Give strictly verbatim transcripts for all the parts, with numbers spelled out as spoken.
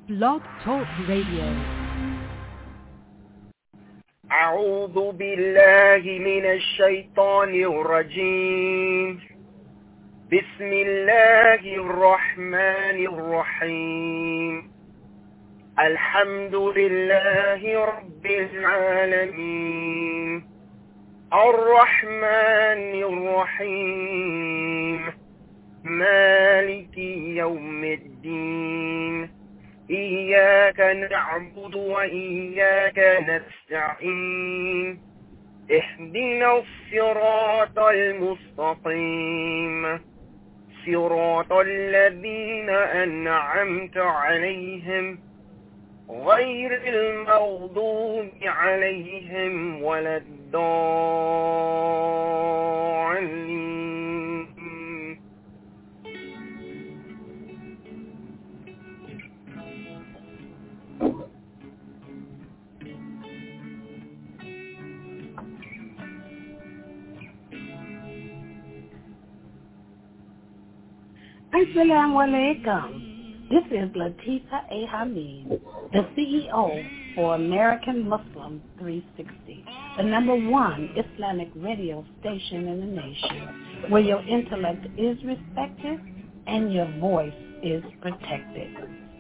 Blog Talk Radio. أعوذ بالله من الشيطان الرجيم. بسم الله الرحمن الرحيم. الحمد لله رب العالمين الرحمن الرحيم مالك يوم الدين إياك نعبد وإياك نستعين اهدنا الصراط المستقيم صراط الذين أنعمت عليهم غير المغضوب عليهم ولا الضالين. Assalamu alaikum. This is Latifa A. Hamid, the C E O for American Muslim three sixty, the number one Islamic radio station in the nation, where your intellect is respected and your voice is protected.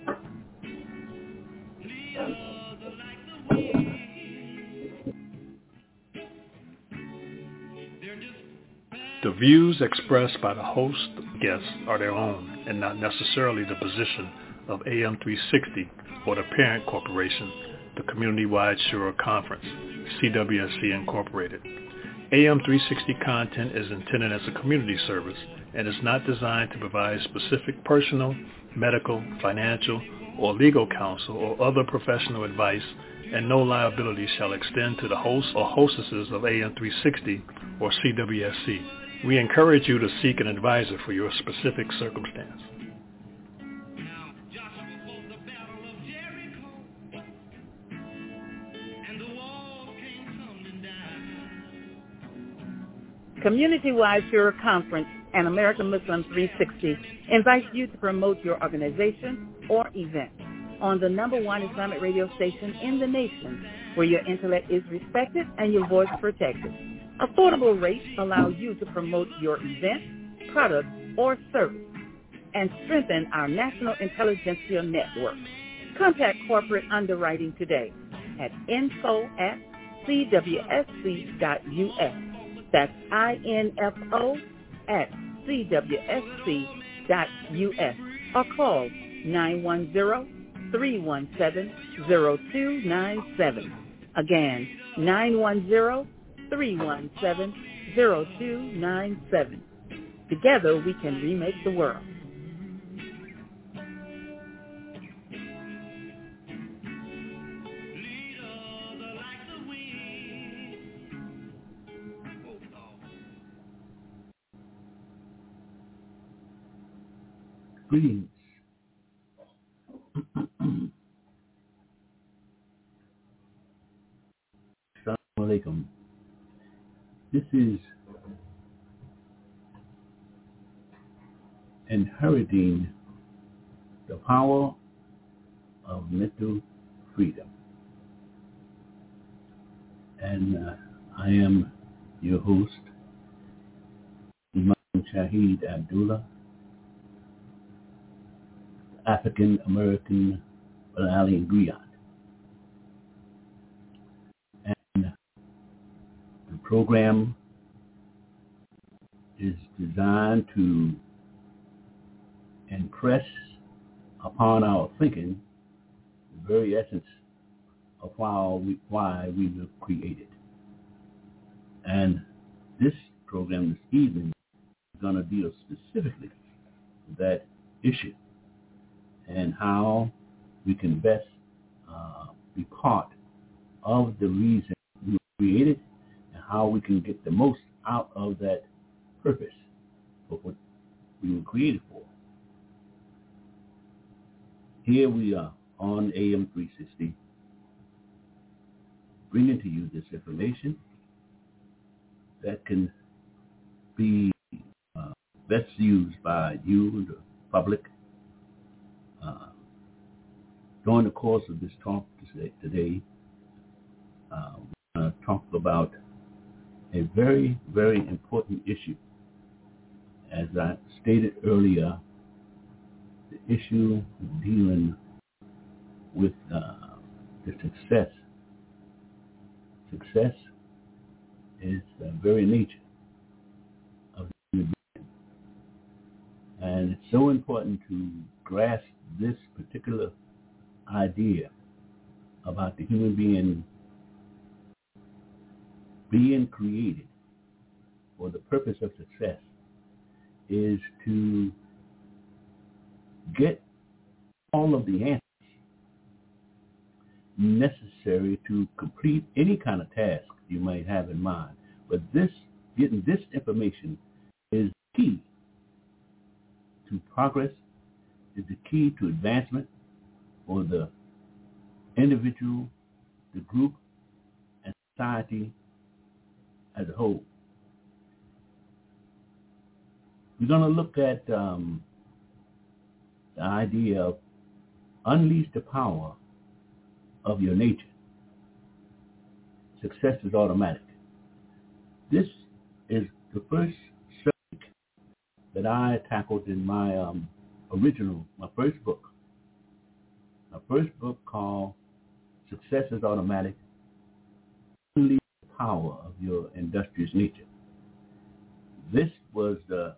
The views expressed by the host and guests are their own and not necessarily the position of A M three sixty or the parent corporation, the Community-Wide Shura Conference, C W S C Incorporated. A M three sixty content is intended as a community service and is not designed to provide specific personal, medical, financial, or legal counsel or other professional advice, and no liability shall extend to the hosts or hostesses of A M three sixty or C W S C. We encourage you to seek an advisor for your specific circumstance. Community-Wide Shura Conference and American Muslim three sixty invites you to promote your organization or event on the number one Islamic radio station in the nation, where your intellect is respected and your voice protected. Affordable rates allow you to promote your event, product, or service and strengthen our national intelligentsia network. Contact corporate underwriting today at info at c w s c dot u s. That's I N F O at c w s c dot u s or call nine one zero, three one seven, zero two nine seven. Again, nine one zero, three one seven, zero two nine seven. Together we can remake the world. Greetings. Assalamu alaikum. This is Inheriting the Power of Mental Freedom. And uh, I am your host, Imam Shahid Abdullah, African-American Balalian Griot. And the program is designed to impress upon our thinking the very essence of why we, why we were created. And this program this evening is going to deal specifically with that issue and how we can best uh, be part of the reason we were created and how we can get the most out of that purpose of what we were created for. Here we are on A M three sixty, bringing to you this information that can be uh, best used by you, the public, uh, during the course of this talk today, uh, we're going to talk about a very, very important issue. As I stated earlier, the issue dealing with uh, the success. Success is the very nature of the human being. And it's so important to grasp this particular idea about the human being being created for the purpose of success is to get all of the answers necessary to complete any kind of task you might have in mind. But this, getting this information is key to progress, is the key to advancement for the individual, the group, and society as a whole. We're going to look at um, the idea of unleash the power of your nature. Success is automatic. This is the first subject that I tackled in my um, original, my first book. My first book called Success is Automatic, Unleash the Power of Your Industrious Nature. This was uh,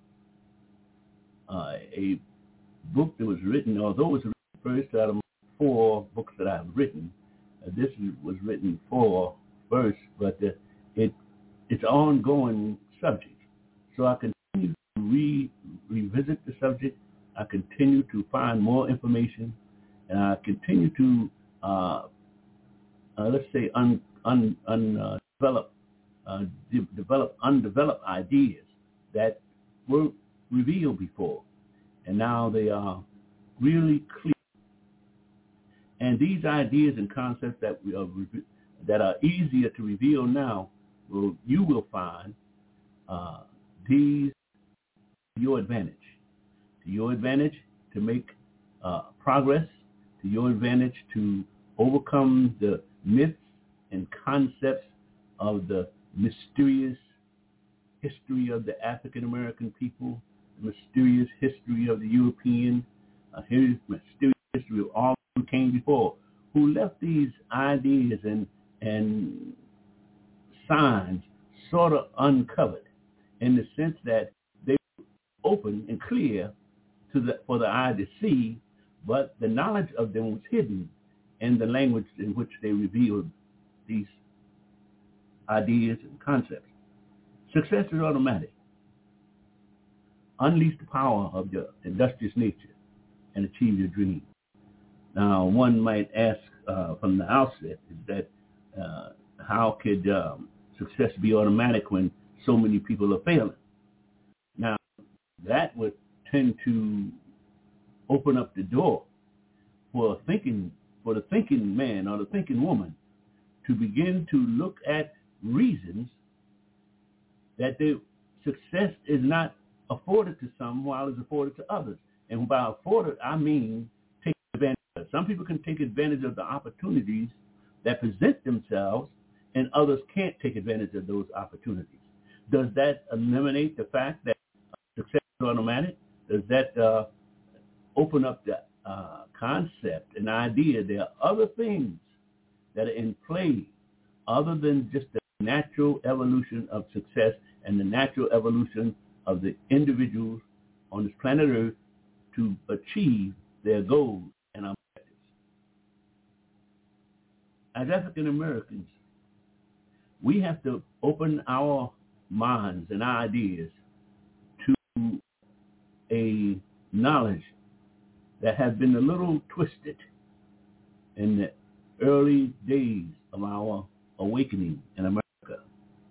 uh, a book that was written, although it was written first out of four books that I've written. Uh, this was written for first, but uh, it it's an ongoing subject. So I continue to re, revisit the subject. I continue to find more information, and I continue to, uh, uh, let's say, un, un, un, uh, develop, uh, de- develop undeveloped ideas that were revealed before, and now they are really clear. And these ideas and concepts that we are that are easier to reveal now, will you will find uh, these to your advantage, to your advantage to make uh, progress, to your advantage to overcome the myths and concepts of the mysterious history of the African American people, the mysterious history of the European, uh, mysterious history of all who came before, who left these ideas and and signs sort of uncovered, in the sense that they were open and clear to the for the eye to see, but the knowledge of them was hidden in the language in which they revealed these ideas and concepts. Success is automatic. Unleash the power of your industrious nature and achieve your dreams. Now, one might ask uh, from the outset is that uh, how could um, success be automatic when so many people are failing? Now, that would tend to open up the door for a thinking, for the thinking man or the thinking woman to begin to look at reasons that their success is not afforded to some while it's afforded to others. And by afforded, I mean take advantage of. Some people can take advantage of the opportunities that present themselves, and others can't take advantage of those opportunities. Does that eliminate the fact that success is automatic? Does that uh, open up the uh, concept and idea there are other things that are in play other than just the natural evolution of success and the natural evolution of the individuals on this planet Earth to achieve their goals and objectives? As African Americans, we have to open our minds and our ideas to a knowledge that has been a little twisted in the early days of our awakening in America.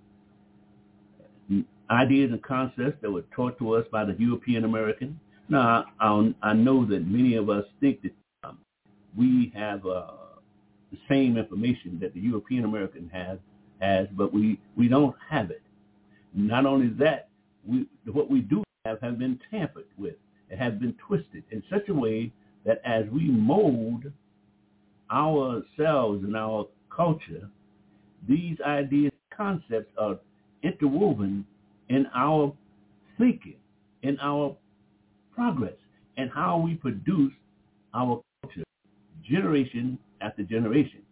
Ideas and concepts that were taught to us by the European American. Now, I, I know that many of us think that um, we have uh, the same information that the European American has, has, but we, we don't have it. Not only that, we, what we do have has been tampered with. It has been twisted in such a way that as we mold ourselves and our culture, these ideas, concepts are interwoven in our thinking, in our progress, and how we produce our culture, generation after generation.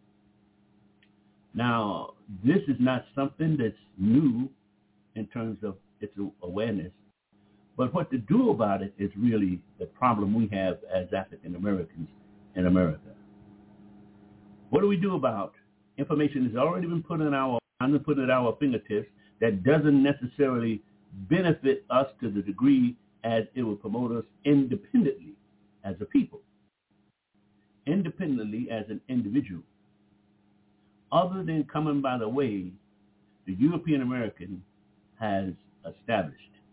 Now, this is not something that's new in terms of its awareness, but what to do about it is really the problem we have as African Americans in America. What do we do about information that's already been put in our put at our fingertips that doesn't necessarily benefit us to the degree as it will promote us independently as a people, independently as an individual, other than coming by the way the European American has established.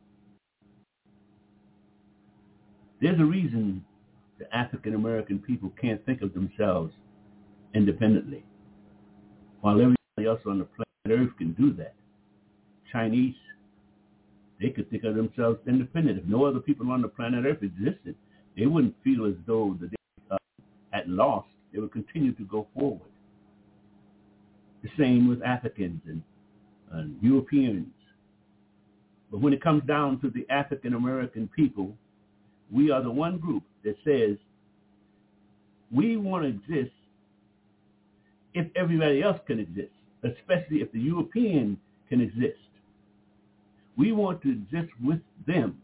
There's a reason the African American people can't think of themselves independently, while everybody else on the planet Earth can do that. Chinese, they could think of themselves independent. If no other people on the planet Earth existed, they wouldn't feel as though that they uh, had lost. They would continue to go forward. The same with Africans and uh, Europeans. But when it comes down to the African American people, we are the one group that says we want to exist if everybody else can exist, especially if the European can exist. We want to exist with them.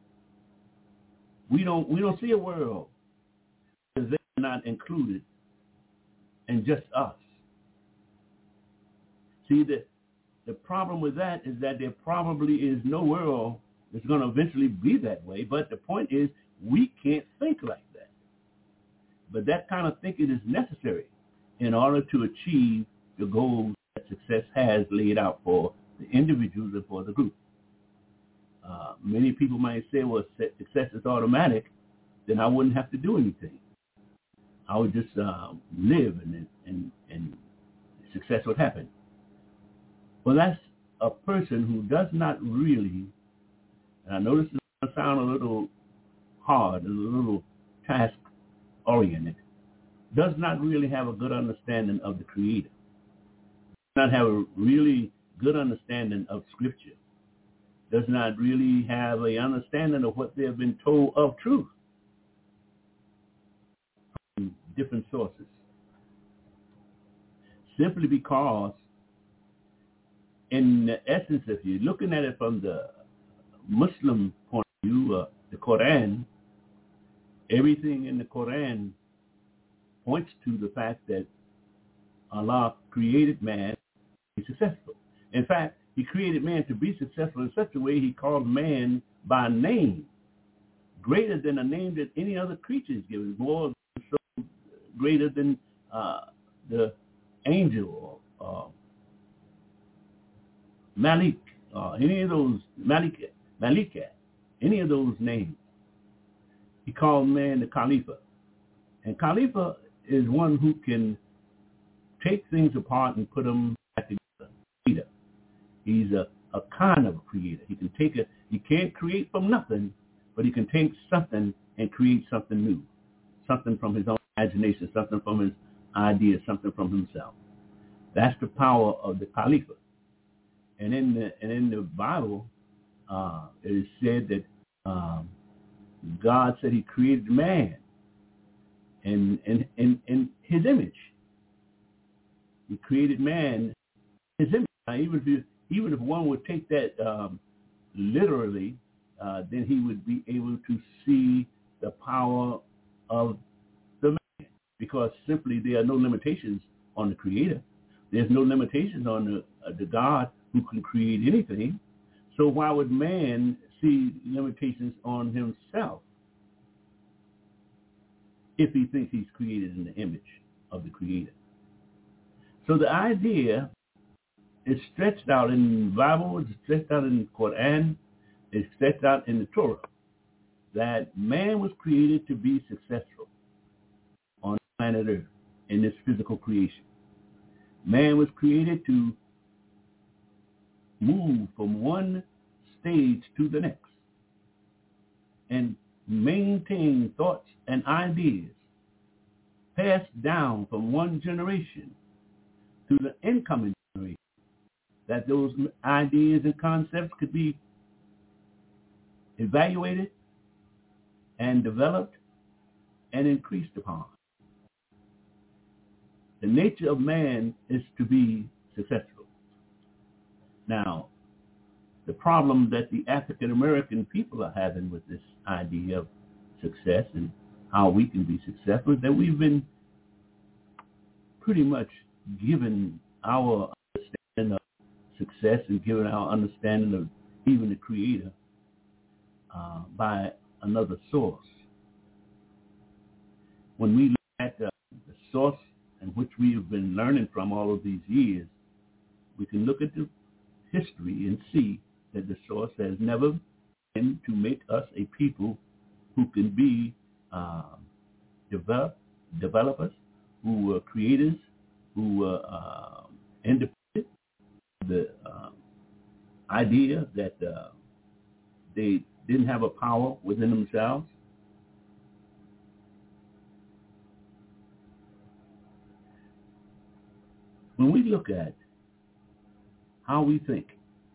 We don't we don't see a world where they're not included and just us. See, the, the problem with that is that there probably is no world that's going to eventually be that way, but the point is we can't think like that. But that kind of thinking is necessary in order to achieve the goals that success has laid out for the individuals and for the group. Uh, many people might say, well, success is automatic, then I wouldn't have to do anything. I would just uh, live and, and, and success would happen. Well, that's a person who does not really, and I know this is going to sound a little hard, a little task-oriented, does not really have a good understanding of the Creator, does not have a really good understanding of Scripture, does not really have an understanding of what they have been told of truth from different sources. Simply because, in the essence, if you're looking at it from the Muslim point of view, uh, the Quran, everything in the Quran points to the fact that Allah created man to be successful. In fact, he created man to be successful in such a way he called man by name, greater than a name that any other creature is given, more so greater than uh, the angel or uh, Malik, or any of those, Malika, Malika, any of those names. He called man the Khalifa. And Khalifa is one who can take things apart and put them back together. He's a, a kind of a creator. He can take a, he can't create from nothing, but he can take something and create something new, something from his own imagination, something from his ideas, something from himself. That's the power of the Khalifa. And in the and in the Bible, uh, it is said that um, God said He created man in in, in in His image. He created man in His image. Now, even if you, even if one would take that um, literally, uh, then he would be able to see the power of the man, because simply there are no limitations on the Creator. There's no limitations on the uh, the God who can create anything. So why would man see limitations on himself if he thinks he's created in the image of the Creator? So the idea is stretched out in the Bible, it's stretched out in the Quran, it's stretched out in the Torah, that man was created to be successful on planet Earth in this physical creation. Man was created to move from one stage to the next and maintain thoughts and ideas passed down from one generation to the incoming generation, that those ideas and concepts could be evaluated and developed and increased upon. The nature of man is to be successful. Now, the problem that the African American people are having with this idea of success and how we can be successful is that we've been pretty much given our understanding of success and given our understanding of even the Creator uh, by another source. When we look at the, the source in which we have been learning from all of these years, we can look at the history and see that the source has never been to make us a people who can be uh, develop, developers, who were creators, who were uh, independent. The uh, idea that uh, they didn't have a power within themselves. When we look at how we think,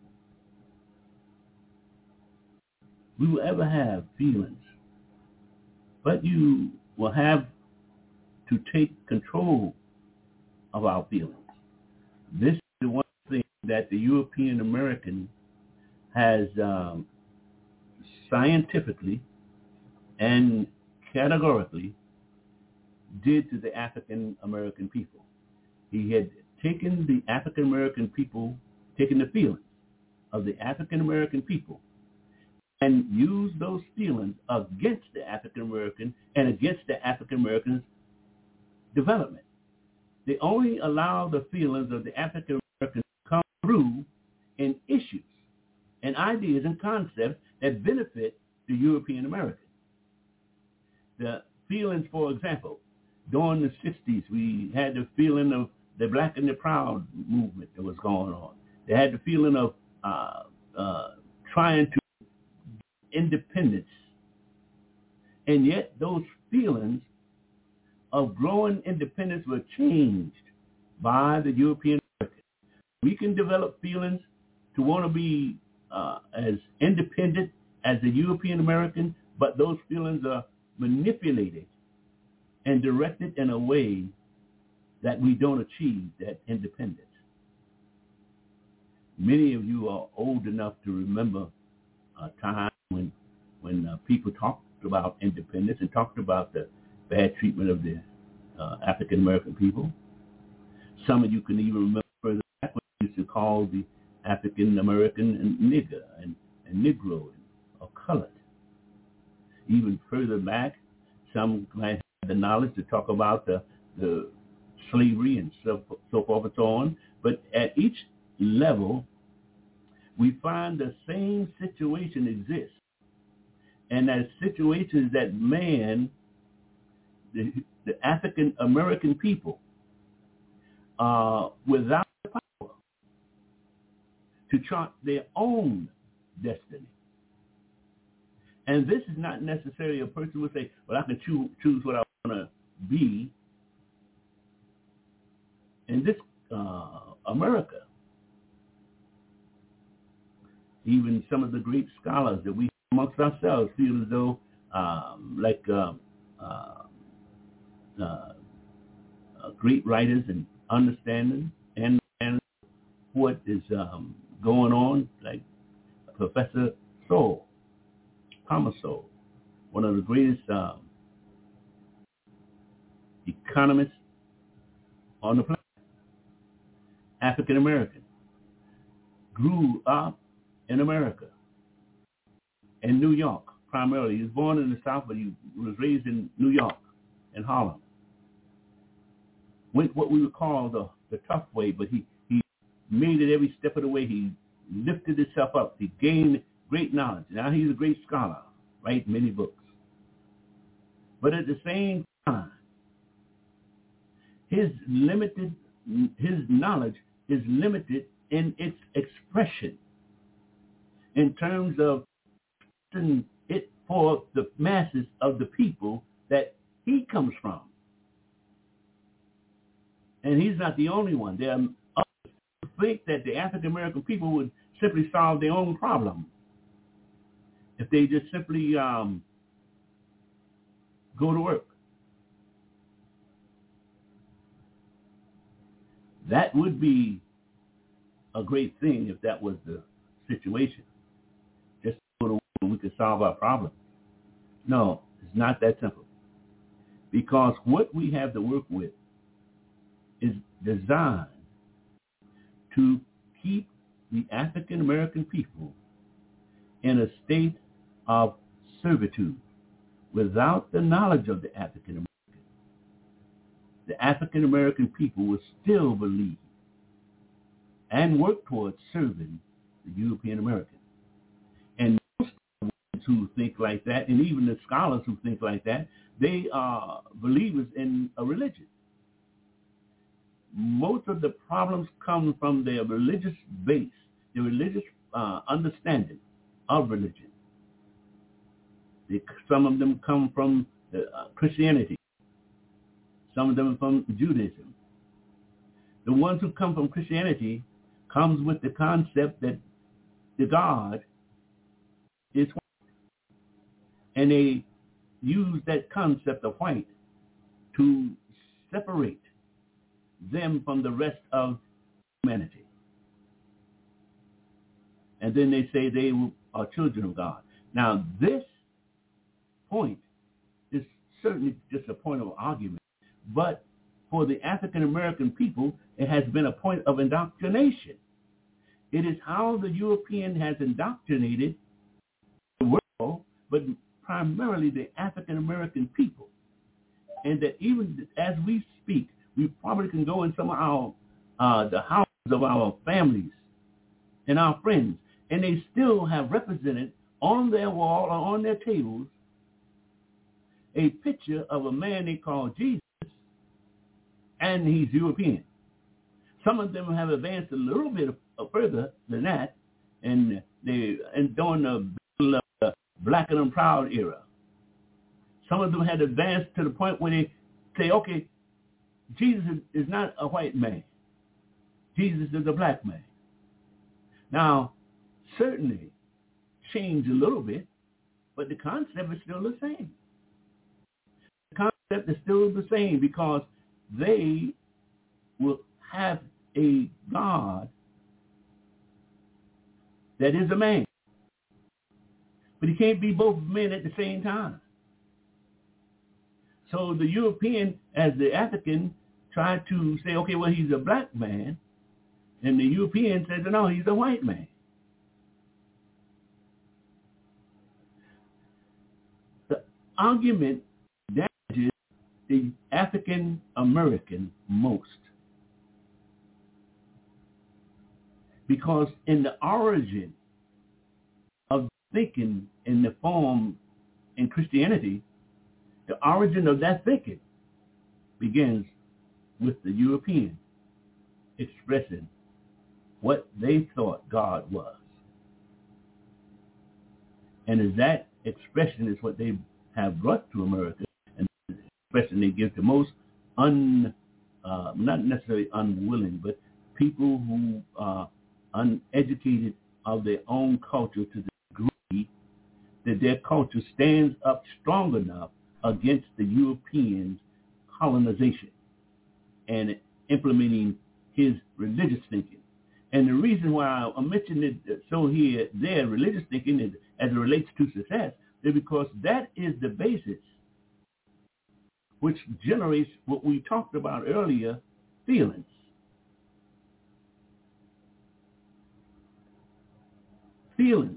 we will ever have feelings, but you will have to take control of our feelings. This is the one thing that the European American has um, scientifically and categorically did to the African American people. He had taken the African American people, taken the feelings of the African American people and used those feelings against the African American and against the African American's development. They only allow the feelings of the African American to come through in issues and ideas and concepts that benefit the European American. The feelings, for example, during the sixties, we had the feeling of the Black and the Proud movement that was going on. They had the feeling of uh, uh, trying to independence. And yet those feelings of growing independence were changed by the European American. We can develop feelings to want to be uh, as independent as the European American, but those feelings are manipulated and directed in a way that we don't achieve that independence. Many of you are old enough to remember a time when when uh, people talked about independence and talked about the bad treatment of the uh, African American people. Some of you can even remember further back when we used to call the African American and nigger and, and Negro and, or colored. Even further back, some might have the knowledge to talk about the, the slavery and so, so forth and so on. But at each level, we find the same situation exists. And that situation is that man, the, the African American people, uh, without the power to chart their own destiny. And this is not necessarily a person who would say, well, I can choose, choose what I want to be. In this uh, America, even some of the great scholars that we amongst ourselves feel as though, um, like uh, uh, uh, uh, great writers and understanding and, and what is um, going on, like Professor Sowell, Thomas Sowell, one of the greatest um, economists on the planet, African American, grew up in America, in New York primarily. He was born in the South, but he was raised in New York, in Harlem. Went what we would call the, the tough way, but he, he made it every step of the way. He lifted himself up. He gained great knowledge. Now he's a great scholar, writes many books. But at the same time, his limited, his knowledge is limited in its expression in terms of it for the masses of the people that he comes from. And he's not the only one. There are others who think that the African American people would simply solve their own problem if they just simply um, go to work. That would be a great thing if that was the situation. Just go to work and we could solve our problem. No, it's not that simple. Because what we have to work with is designed to keep the African American people in a state of servitude without the knowledge of the African American. The African American people will still believe and work towards serving the European American. And most of the ones who think like that, and even the scholars who think like that, they are believers in a religion. Most of the problems come from their religious base, their religious uh, understanding of religion. They, some of them come from uh, Christianity. Some of them from Judaism. The ones who come from Christianity comes with the concept that the God is white. And they use that concept of white to separate them from the rest of humanity. And then they say they are children of God. Now, this point is certainly just a point of argument, but for the African American people, it has been a point of indoctrination. It is how the European has indoctrinated the world, but primarily the African American people. And that even as we speak, we probably can go in some of our, uh, the houses of our families and our friends, and they still have represented on their wall or on their tables a picture of a man they call Jesus, and he's European. Some of them have advanced a little bit further than that, and they and during the uh, Black and Proud era. Some of them had advanced to the point where they say, okay, Jesus is not a white man. Jesus is a black man. Now, certainly changed a little bit, but the concept is still the same. The concept is still the same because they will have a God that is a man. But he can't be both men at the same time. So the European, as the African, tried to say, okay, well, he's a black man. And the European says, no, he's a white man. The argument damages the African American most. Because in the origin of thinking in the form in Christianity, the origin of that thinking begins with the European expressing what they thought God was. And as that expression is what they have brought to America, and the expression they give to most un, uh, not necessarily unwilling, but people who are uneducated of their own culture to the degree that their culture stands up strong enough against the Europeans' colonization and implementing his religious thinking. And the reason why I mentioned it so here, their religious thinking is, as it relates to success, is because that is the basis which generates what we talked about earlier, feelings. Feelings.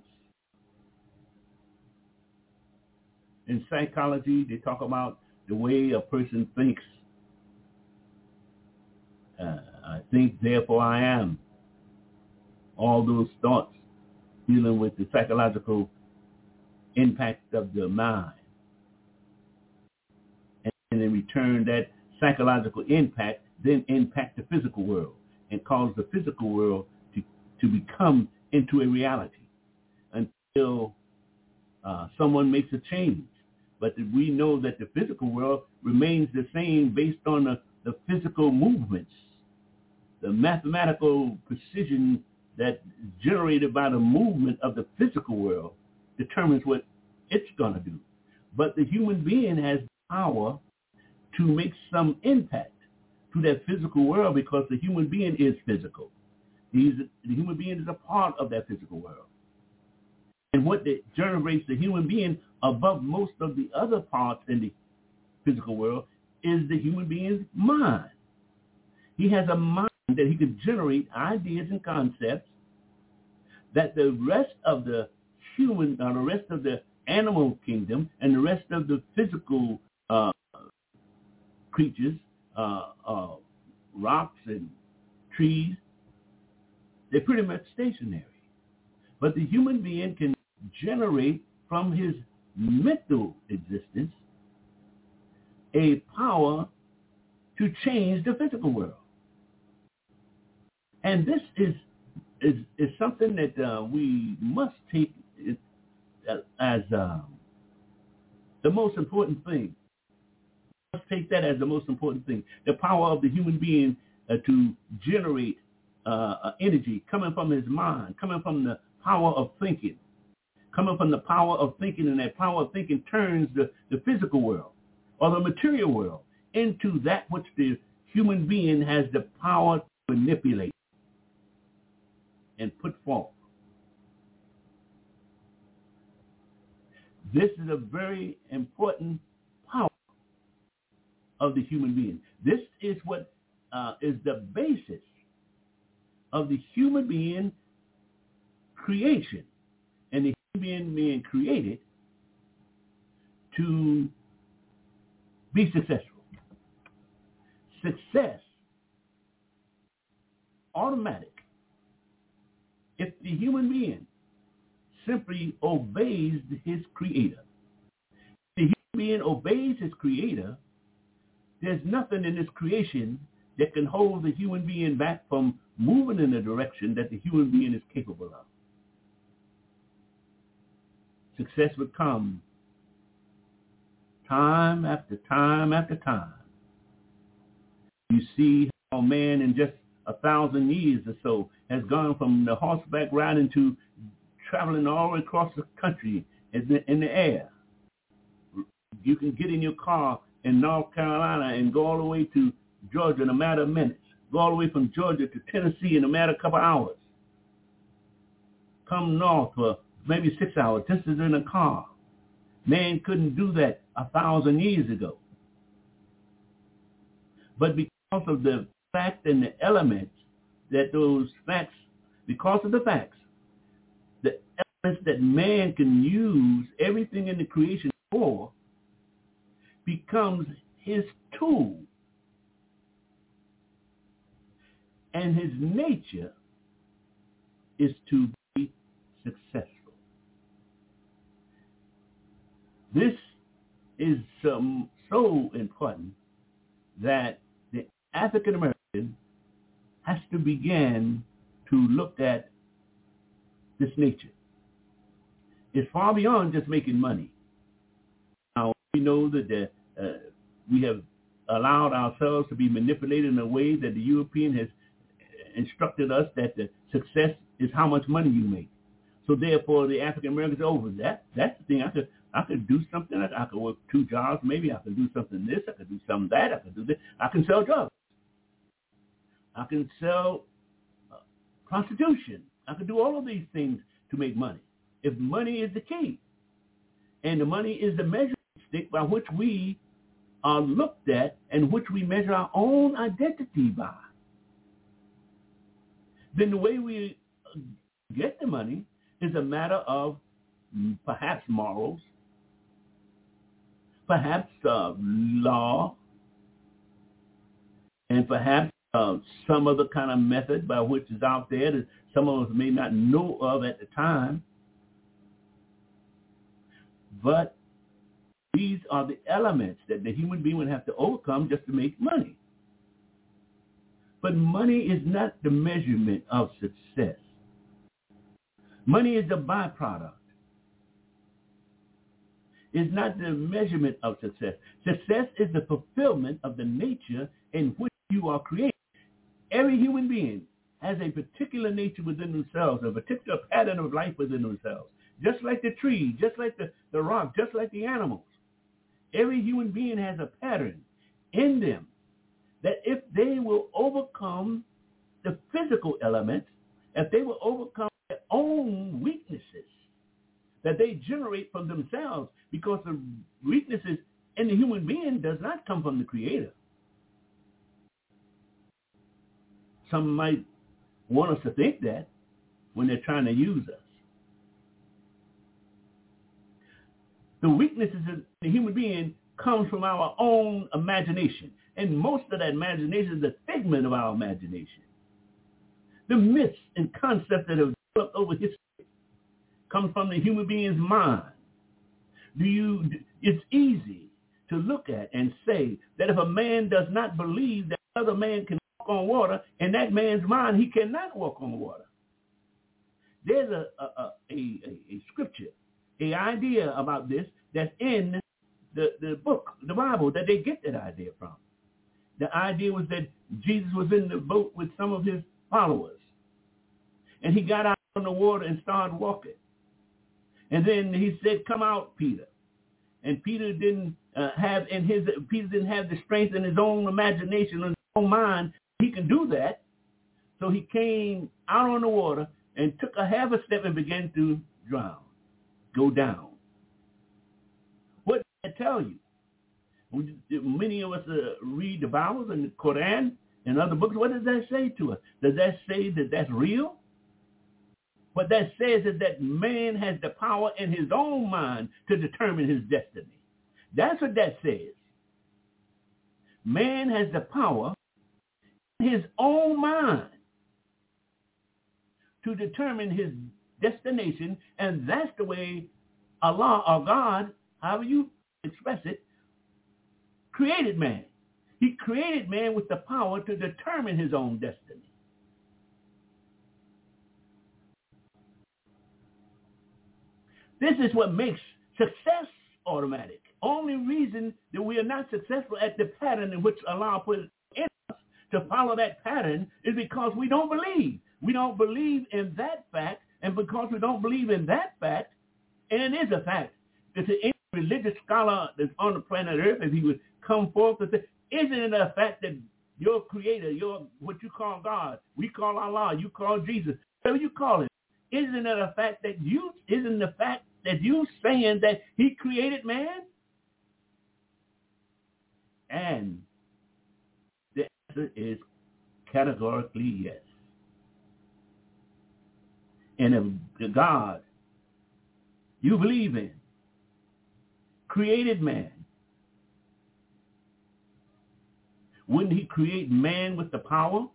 In psychology, they talk about the way a person thinks. Uh, I think, therefore I am. All those thoughts dealing with the psychological impact of the mind. And in return, that psychological impact then impact the physical world and cause the physical world to, to become into a reality until uh, someone makes a change. But we know that the physical world remains the same based on the the physical movements, the mathematical precision that is generated by the movement of the physical world determines what it's going to do. But the human being has power to make some impact to that physical world because the human being is physical. He's, the human being is a part of that physical world. And what that generates the human being above most of the other parts in the physical world is the human being's mind. He has a mind that he can generate ideas and concepts that the rest of the human, or the rest of the animal kingdom and the rest of the physical uh, creatures, uh, uh, rocks and trees, they're pretty much stationary. But the human being can generate from his mental existence a power to change the physical world. And this is is, is something that uh, we must take as uh, the most important thing. Let's take that as the most important thing. The power of the human being uh, to generate uh, energy coming from his mind, coming from the power of thinking, coming from the power of thinking, and that power of thinking turns the, the physical world or the material world into that which the human being has the power to manipulate and put forth. This is a very important power of the human being. This is what uh, is the basis of the human being creation, and the human being being created to be successful. Success, automatic. If the human being simply obeys his creator, if the human being obeys his creator, there's nothing in this creation that can hold the human being back from moving in the direction that the human being is capable of. Success would come time after time after time. You see how man in just a thousand years or so has gone from the horseback riding to traveling all the way across the country in the, in the air. You can get in your car in North Carolina and go all the way to Georgia in a matter of minutes. Go all the way from Georgia to Tennessee in a matter of a couple hours. Come north for maybe six hours. This is in a car. Man couldn't do that a thousand years ago. But because of the fact and the elements that those facts, because of the facts, the elements that man can use everything in the creation for becomes his tool. And his nature is to be successful. This is um, so important that the African American has to begin to look at this nature. It's far beyond just making money. Now, we know that the, uh, we have allowed ourselves to be manipulated in a way that the European has instructed us that the success is how much money you make. So therefore, the African Americans are over that. That's the thing. I could I could do something. I, I could work two jobs. Maybe I could do something this. I could do something that. I could do this. I can sell drugs. I can sell uh, prostitution. I can do all of these things to make money. If money is the key, and the money is the measuring stick by which we are looked at and which we measure our own identity by, then the way we get the money is a matter of perhaps morals, perhaps uh, law, and perhaps uh, some other kind of method by which is out there that some of us may not know of at the time. But these are the elements that the human being would have to overcome just to make money. But money is not the measurement of success. Money is the byproduct. is not the measurement of success. Success is the fulfillment of the nature in which you are created. Every human being has a particular nature within themselves, a particular pattern of life within themselves. Just like the tree, just like the, the rock, just like the animals. Every human being has a pattern in them that if they will overcome the physical elements, if they will overcome their own weaknesses that they generate from themselves, because the weaknesses in the human being does not come from the Creator. Some might want us to think that when they're trying to use us. The weaknesses in the human being comes from our own imagination. And most of that imagination is a figment of our imagination. The myths and concepts that have developed over history come from the human being's mind. Do you? It's easy to look at and say that if a man does not believe that another man can walk on water, in that man's mind, he cannot walk on water. There's a, a, a, a, a scripture, a idea about this that's in the, the book, the Bible, that they get that idea from. The idea was that Jesus was in the boat with some of his followers, and he got out on the water and started walking. And then he said, "Come out, Peter." And Peter didn't uh, have in his Peter didn't have the strength in his own imagination and his own mind. He can do that. So he came out on the water and took a half a step and began to drown, go down. What did that tell you? Many of us uh, read the Bible and the Quran and other books. What does that say to us? Does that say that that's real? What that says is that man has the power in his own mind to determine his destiny. That's what that says. Man has the power in his own mind to determine his destination, and that's the way Allah or God, however you express it, created man. He created man with the power to determine his own destiny. This is what makes success automatic. Only reason that we are not successful at the pattern in which Allah put in us to follow that pattern is because we don't believe. We don't believe in that fact, and because we don't believe in that fact, and it is a fact, that any religious scholar that's on the planet Earth, if he would come forth and say, isn't it a fact that your creator, your what you call God, we call Allah, you call Jesus, whatever you call it, isn't it a fact that you, isn't the fact that you saying that he created man? And the answer is categorically yes. And if the God you believe in created man, wouldn't he create man with the power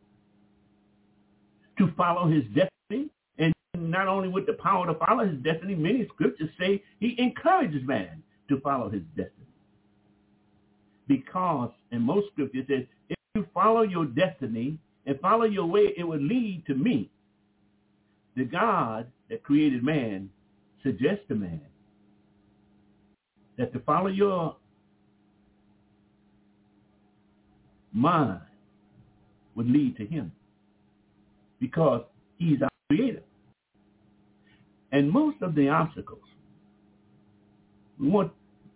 to follow his destiny? And not only with the power to follow his destiny, many scriptures say he encourages man to follow his destiny. Because in most scriptures it says, if you follow your destiny and follow your way, it will lead to me. The God that created man suggests to man that to follow your mind would lead to him, because he's our creator. And most of the obstacles, we want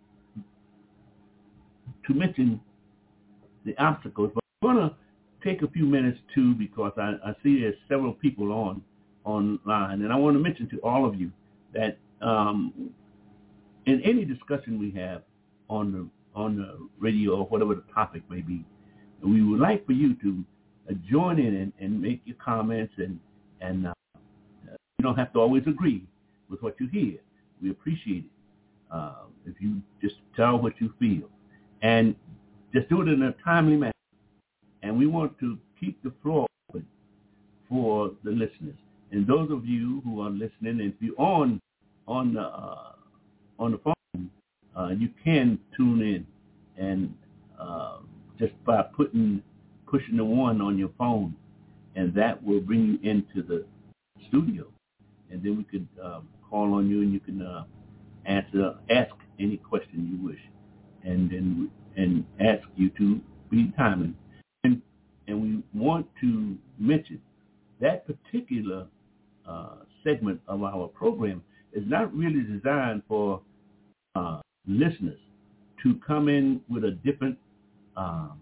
to mention the obstacles, but I'm going to take a few minutes too, because I, I see there's several people on online, and I want to mention to all of you that um, in any discussion we have on the on the radio or whatever the topic may be, we would like for you to uh, join in and, and make your comments, and and uh, you don't have to always agree with what you hear. We appreciate it uh, if you just tell what you feel, and just do it in a timely manner. And we want to keep the floor open for the listeners. And those of you who are listening, if you're on on the uh, on the phone, uh, you can tune in, and uh, just by putting pushing the one on your phone, and that will bring you into the studio, and then we could uh, call on you, and you can uh, answer ask any question you wish, and then and ask you to be timely. And and we want to mention that particular uh, segment of our program is not really designed for uh, listeners to come in with a different um,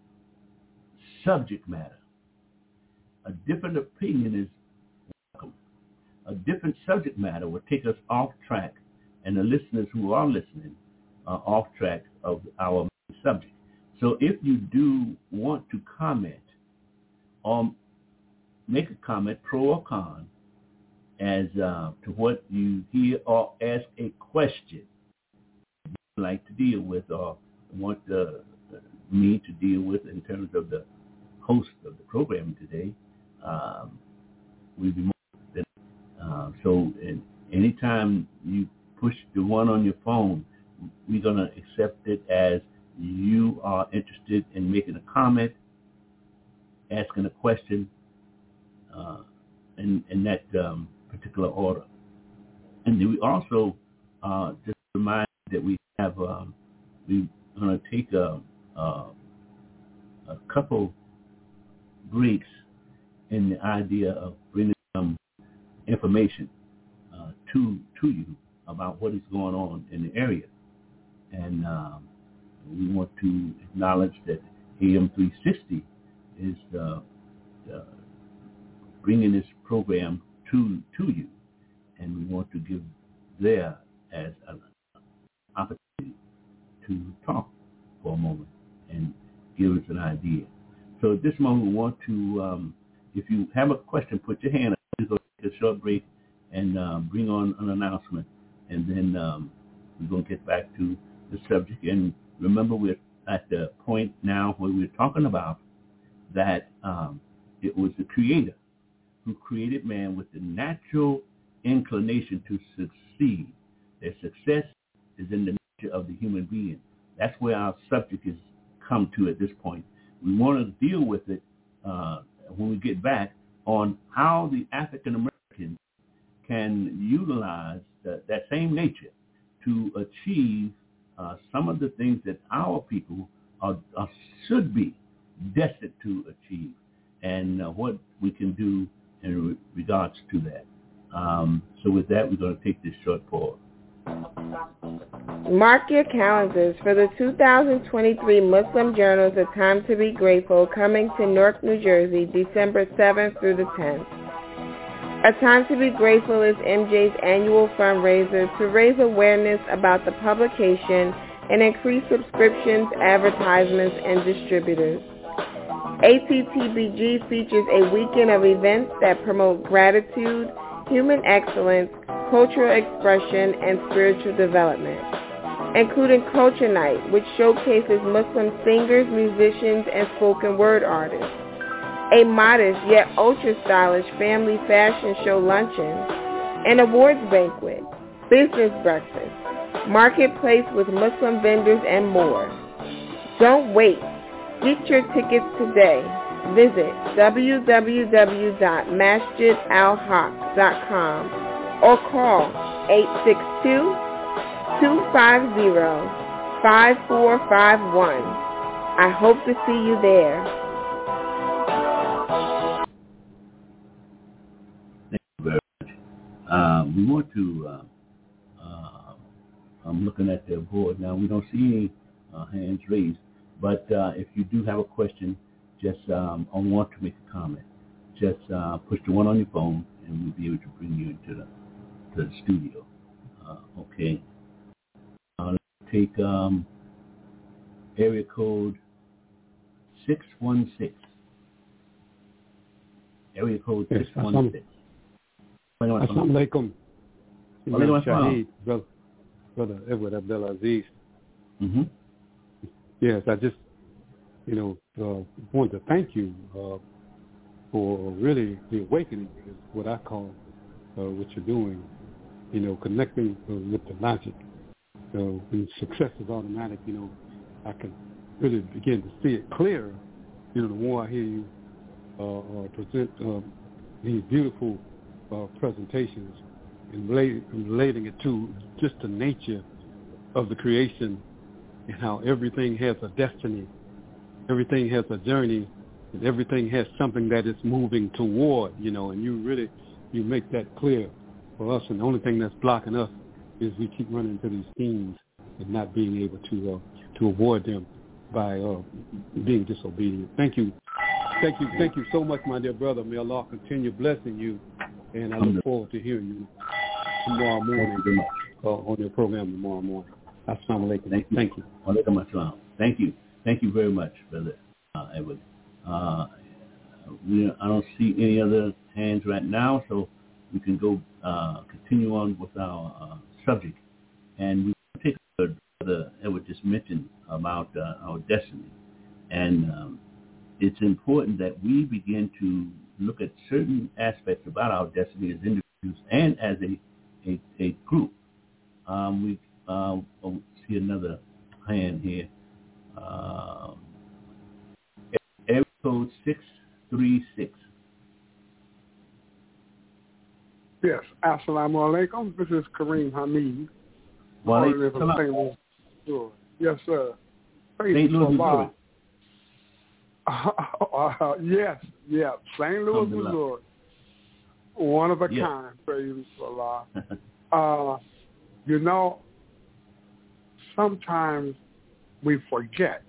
subject matter. A different opinion is welcome. A different subject matter will take us off track, and the listeners who are listening are off track of our subject. So if you do want to comment or make a comment, pro or con, as uh, to what you hear, or ask a question you'd like to deal with or want uh, me to deal with in terms of the host of the program today, um, we'd be more than uh, so in, anytime you push the one on your phone, we're going to accept it as you are interested in making a comment, asking a question, uh, in, in that um, particular order. And then we also uh, just remind that we have, um, we're going to take a, a, a couple breaks in the idea of bringing some information uh, to to you about what is going on in the area. And um, we want to acknowledge that A M three sixty is uh, uh, bringing this program to to you, and we want to give there as an opportunity to talk for a moment and give us an idea. So at this moment, we want to, um, if you have a question, put your hand up. We're going to take a short break and uh, bring on an announcement, and then um, we're going to get back to the subject. And remember, we're at the point now where we're talking about that um, it was the Creator who created man with the natural inclination to succeed. Their success is in the nature of the human being. That's where our subject has come to at this point. We want to deal with it uh, when we get back on how the African American can utilize the, that same nature to achieve uh, some of the things that our people are, are should be destined to achieve, and uh, what we can do in re- regards to that. Um, so with that, we're going to take this short pause. Mark your calendars for the two thousand twenty-three Muslim Journals A Time to Be Grateful, coming to Newark, New Jersey, December seventh through the tenth. A Time to Be Grateful is M J's annual fundraiser to raise awareness about the publication and increase subscriptions, advertisements, and distributors. A T T B G features a weekend of events that promote gratitude, human excellence, cultural expression, and spiritual development, including Culture Night, which showcases Muslim singers, musicians, and spoken word artists, a modest yet ultra-stylish family fashion show luncheon, an awards banquet, business breakfast, marketplace with Muslim vendors, and more. Don't wait. Get your tickets today. Visit w w w dot masjid al haq dot com or call eight six two, two five zero, five four five one. I hope to see you there. Thank you very much. Um, we want to, uh, uh, I'm looking at the board now. We don't see any uh, hands raised, but uh, if you do have a question, just um, or want to make a comment, just uh, push the one on your phone, and we'll be able to bring you into the to the studio. Uh, okay. Uh, let's take um, area code six one six. Area code yes, six one six. Assalamu alaikum. Shaheed, brother, brother Edward Abdelaziz. Mm-hmm. Yes, I just, you know, uh, want to thank you uh, for really the awakening is what I call uh, what you're doing. You know, connecting uh, with the logic. So when success is automatic, you know, I can really begin to see it clearer. You know, the more I hear you uh, uh, present uh, these beautiful uh, presentations and relating, relating it to just the nature of the creation and how everything has a destiny, everything has a journey, and everything has something that it's moving toward, you know, and you really, you make that clear for us. And the only thing that's blocking us is we keep running into these schemes and not being able to uh, to avoid them by uh, being disobedient. Thank you. Thank you. Thank you so much, my dear brother. May Allah continue blessing you, and I look forward to hearing you tomorrow morning uh, on your program tomorrow morning. Assalamu alaikum. Thank you. Thank you. Walaikum assalam. Thank you. Thank you very much, Brother uh, Edward. Uh, we, I don't see any other hands right now, so we can go uh, continue on with our uh, subject. And we take what Brother Edward just mentioned about uh, our destiny. And um, it's important that we begin to look at certain aspects about our destiny as individuals and as a, a, a group. Um, we uh, oh, see another hand here. Um, area code six three six. Yes, Assalamu alaikum. This is Kareem Hamid. Well, Saint Louis, Missouri. Yes, sir. Saint Louis, Missouri. Uh, uh, yes, yeah, Saint Louis, Missouri. One of a yes. kind, praise Allah. uh, you know, sometimes we forget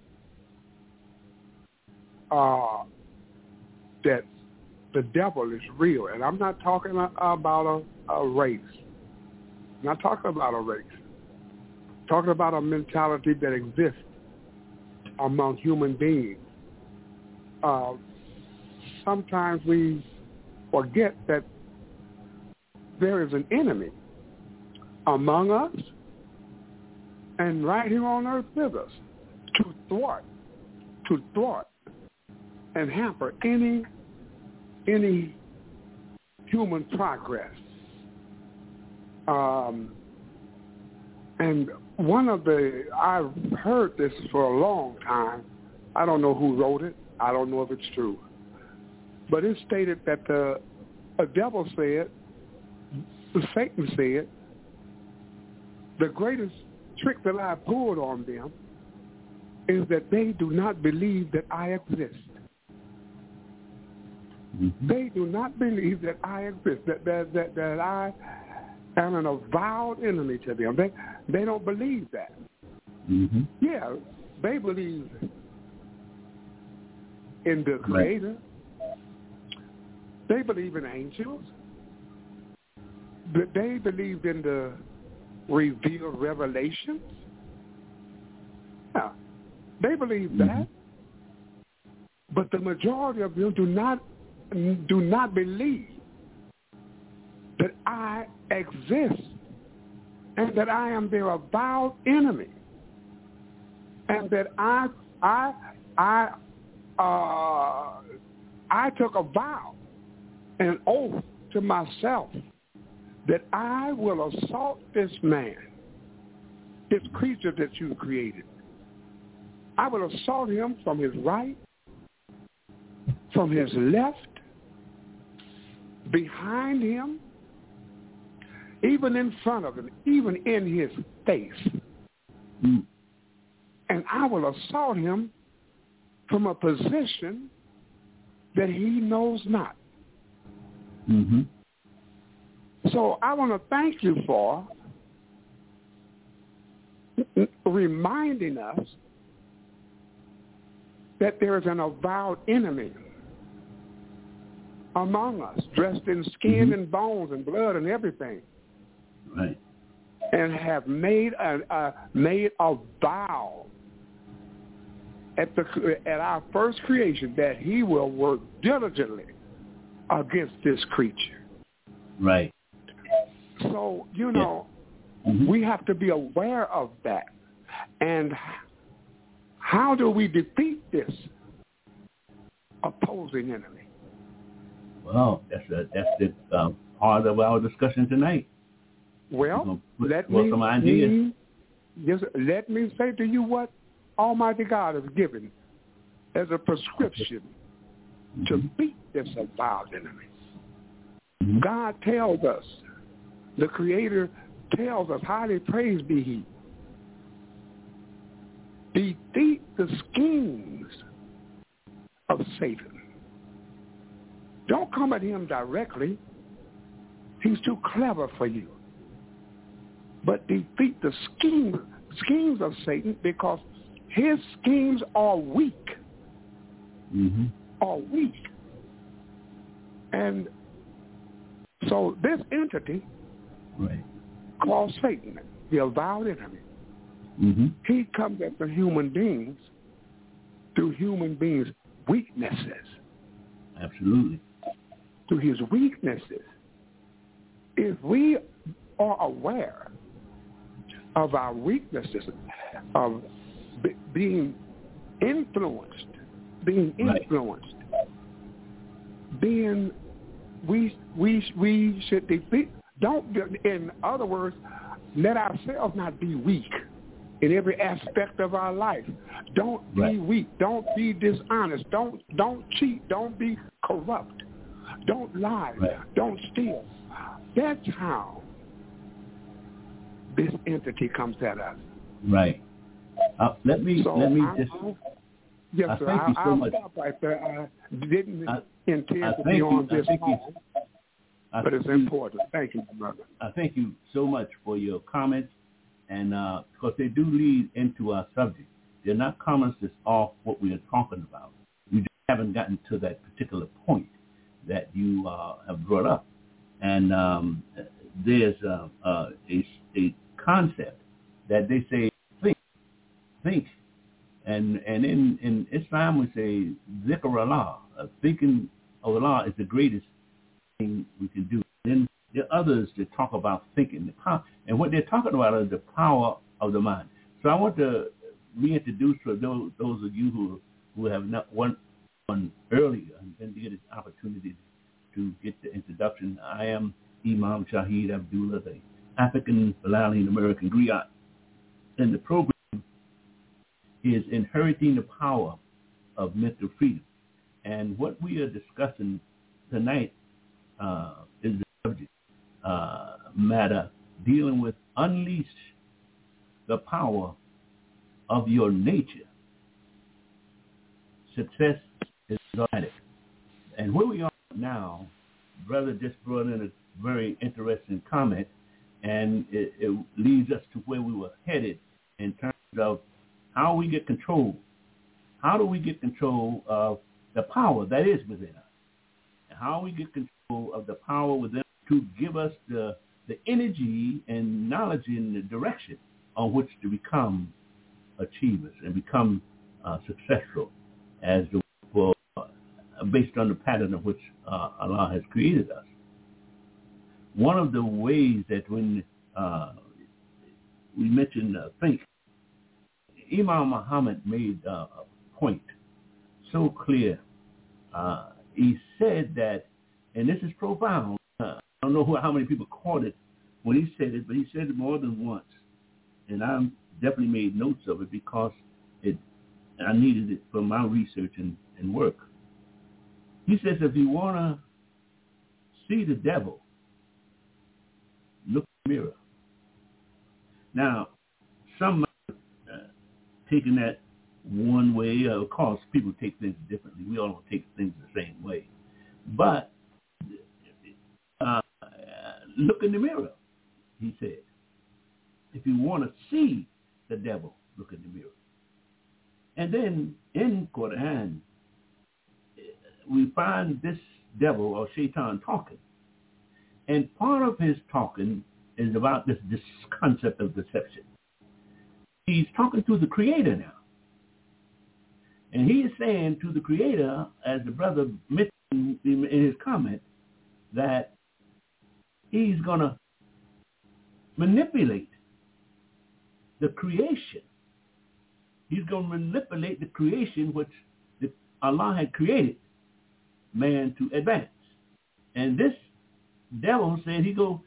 uh, that the devil is real. And I'm not talking about a, a race. I'm not talking about a race. I'm talking about a mentality that exists among human beings. Uh, sometimes we forget that there is an enemy among us and right here on earth with us to thwart, to thwart and hamper any any human progress. Um, and one of the, I've heard this for a long time. I don't know who wrote it. I don't know if it's true. But it stated that the a devil said, Satan said, the greatest trick that I pulled on them is that they do not believe that I exist. Mm-hmm. They do not believe that I exist, that, that, that, that I am an avowed enemy to them. They, they don't believe that. Mm-hmm. Yeah, they believe in the Creator. Right. They believe in angels. They believe in the revealed revelations. Yeah, they believe mm-hmm. that. But the majority of them do not do not believe that I exist and that I am their avowed enemy, and that I I I uh, I took a vow, an oath to myself that I will assault this man, this creature that you created. I will assault him from his right, from his left, behind him, even in front of him, even in his face. Mm. And I will assault him from a position that he knows not. Mm-hmm. So I want to thank you for reminding us that there is an avowed enemy among us, dressed in skin mm-hmm. and bones and blood and everything, right? And have made a, a made a vow at the at our first creation that he will work diligently against this creature, right? So you know yeah. mm-hmm. we have to be aware of that, and how do we defeat this opposing enemy? Well, that's a, that's the uh, part of our discussion tonight. Well, put, let well, me, some ideas. me just let me say to you what Almighty God has given as a prescription mm-hmm. to beat this avowed enemy. Mm-hmm. God tells us, the Creator tells us, highly praised be He, defeat the schemes of Satan. Don't come at him directly. He's too clever for you. But defeat the scheme, schemes of Satan, because his schemes are weak. Mm-hmm. Are weak. And so this entity, right, called Satan, the avowed enemy, mm-hmm. he comes after human beings through human beings' weaknesses. Absolutely. Through his weaknesses. If we are aware of our weaknesses, of b- being influenced, being influenced, right. then we we we should defeat. Don't, in other words, let ourselves not be weak in every aspect of our life. Don't right. be weak. Don't be dishonest. Don't don't cheat. Don't be corrupt. Don't lie. Right. Don't steal. That's how this entity comes at us. Right. Uh, let me so let me I, just. I, yes, I sir. thank I, you so I'll much. stop right there. I didn't I, intend I to be on you, this long, but it's important. Thank you, brother. I thank you so much for your comments, and uh, because they do lead into our subject. They're not comments that's off what we are talking about. We just haven't gotten to that particular point that you uh, have brought up. And um, there's uh, uh, a, a concept that they say, think, think. And and in, in Islam we say, zikr Allah, uh, thinking of Allah is the greatest thing we can do. Then there are others that talk about thinking, the power, and what they're talking about is the power of the mind. So I want to reintroduce for those, those of you who who have not one, one earlier and then get this opportunity to get the introduction. I am Imam Shahid Abdullah, the African Bilalian American Griot. And the program is Inheriting the Power of Mental Freedom. And what we are discussing tonight uh, is the subject uh, matter dealing with unleash the power of your nature. Success is automatic. And where we are now, brother just brought in a very interesting comment, and it, it leads us to where we were headed in terms of how we get control. How do we get control of the power that is within us? And how we get control of the power within us to give us the, the energy and knowledge in the direction on which to become achievers and become uh, successful as the world, uh, based on the pattern of which uh, Allah has created us. One of the ways that when uh, we mentioned uh, think, Imam Muhammad made uh, a point so clear. Uh, he said that, and this is profound, uh, I don't know who, how many people caught it when he said it, but he said it more than once. And I definitely made notes of it because it, I needed it for my research and, and work. He says, if you want to see the devil, look in the mirror. Now, some uh, taking that one way, uh, of course, people take things differently. We all don't take things the same way. But uh, look in the mirror, he said. If you want to see the devil, look in the mirror. And then in Quran, we find this devil or shaitan talking. And part of his talking is about this, this concept of deception. He's talking to the Creator now. And he is saying to the Creator, as the brother mentioned in his comment, that he's going to manipulate the creation. He's going to manipulate the creation which the, Allah had created man to advance. And this devil said he's going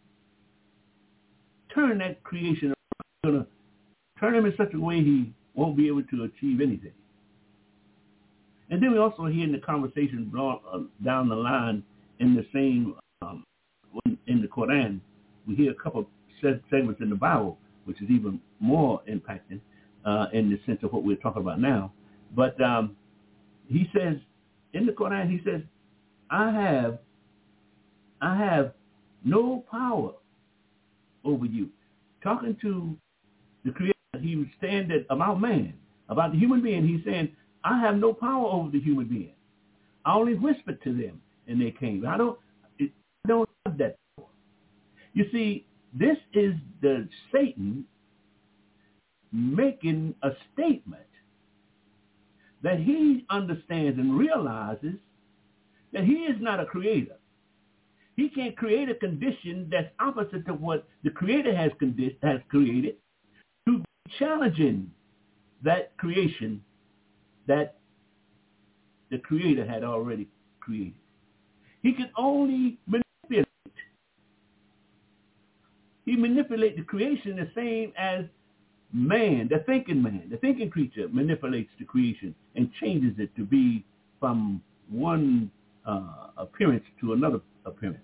to turn that creation around. He's going to turn him in such a way he won't be able to achieve anything. And then we also hear in the conversation brought uh, down the line in the same, um, in the Quran, we hear a couple of segments in the Bible, which is even more impacting. uh, in the sense of what we're talking about now. But um, he says, in the Quran, he says, I have, I have no power over you. Talking to the Creator, he was saying that about man, about the human being, he's saying, I have no power over the human being. I only whispered to them, and they came. I don't, I don't have that power. You see, this is the Satan making a statement that he understands and realizes that he is not a creator. He can't create a condition that's opposite to what the Creator has, condi- has created, to be challenging that creation that the Creator had already created. He can only manipulate. He manipulates the creation the same as man, the thinking man, the thinking creature manipulates the creation and changes it to be from one uh, appearance to another appearance.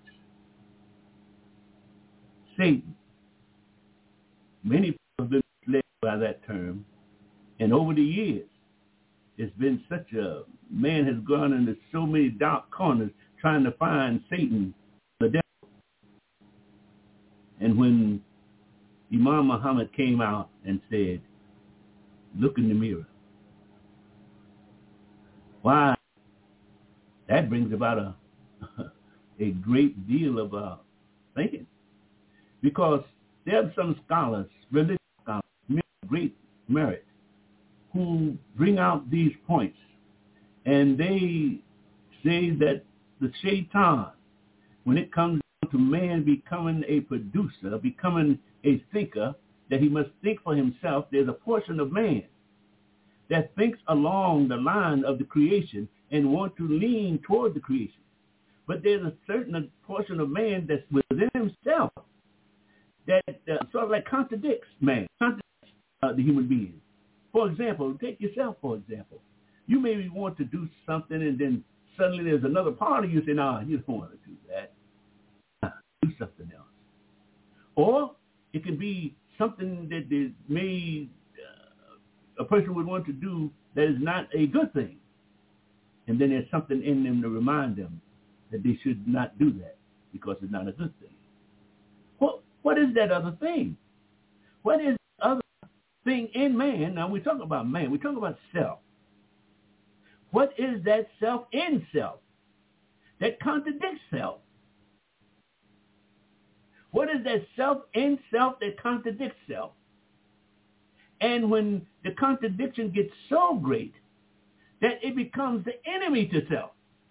Satan. Many people have been led by that term, and over the years, it's been such a, man has gone into so many dark corners trying to find Satan, the devil. And when Imam Muhammad came out and said, look in the mirror. Why? That brings about a a great deal of uh, thinking. Because there are some scholars, religious scholars, great merit, who bring out these points. And they say that the shaitan, when it comes down to man becoming a producer, becoming a thinker, that he must think for himself, there's a portion of man that thinks along the line of the creation and want to lean toward the creation. But there's a certain portion of man that's within himself that uh, sort of like contradicts man, contradicts uh, the human being. For example, take yourself, for example. You maybe want to do something and then suddenly there's another part of you saying, no, you don't want to do that. Do something else. Or it can be something that is may uh, a person would want to do that is not a good thing. And then there's something in them to remind them that they should not do that because it's not a good thing. What, what is that other thing? What is the other thing in man? Now we talk about man. We talk about self. What is that self in self that contradicts self? What is that self in self that contradicts self? And when the contradiction gets so great that it becomes the enemy to self.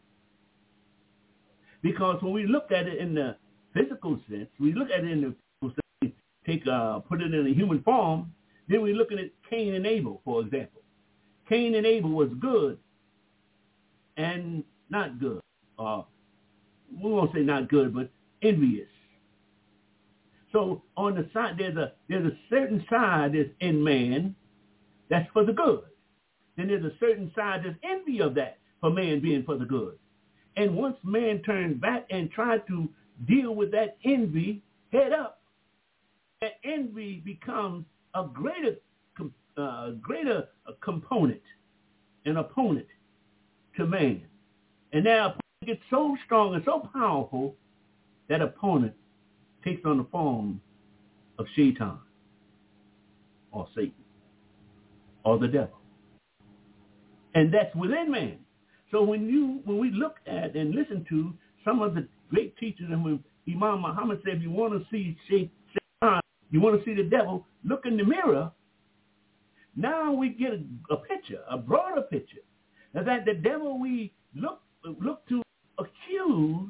Because when we look at it in the physical sense, we look at it in the physical sense, take, uh, put it in a human form, then we're looking at Cain and Abel, for example. Cain and Abel was good and not good. Uh, we won't say not good, but envious. So on the side, there's a there's a certain side that's in man that's for the good. Then there's a certain side that's envy of that for man being for the good. And once man turned back and tried to deal with that envy head up, that envy becomes a greater uh, greater component, an opponent to man. And that opponent gets so strong and so powerful, that opponent takes on the form of Shaitan or Satan or the devil. And that's within man. So when you when we look at and listen to some of the great teachers, and when Imam Muhammad said, if you want to see Shaitan, you want to see the devil, look in the mirror. Now we get a, a picture, a broader picture, that the devil we look look to accuse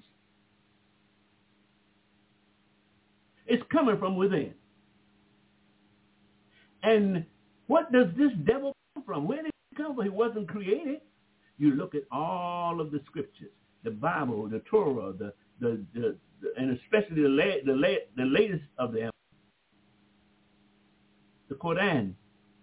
is coming from within. And what does this devil come from? Where did he come from? He wasn't created. You look at all of the scriptures, the Bible, the Torah, the the, the, the and especially the la- the, la- the latest of them, the Quran.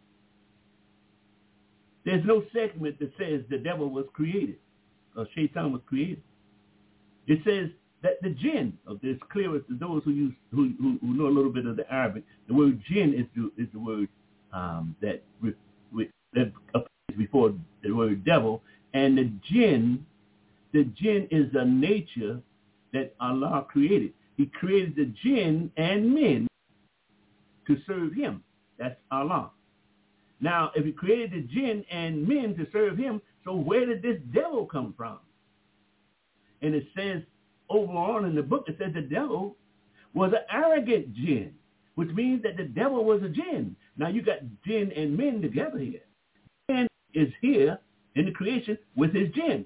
There's no segment that says the devil was created or Shaitan was created. It says that the jinn, of this clearest to those who use who, who, who know a little bit of the Arabic, the word jinn is the, is the word um, that, re, re, that appears before the word devil. And the jinn, the jinn is a nature that Allah created. He created the jinn and men to serve him. That's Allah. Now, if he created the jinn and men to serve him, so where did this devil come from? And it says over on in the book, it says the devil was an arrogant jinn, which means that the devil was a jinn. Now you got jinn and men together here. Man is here in the creation with his jinn.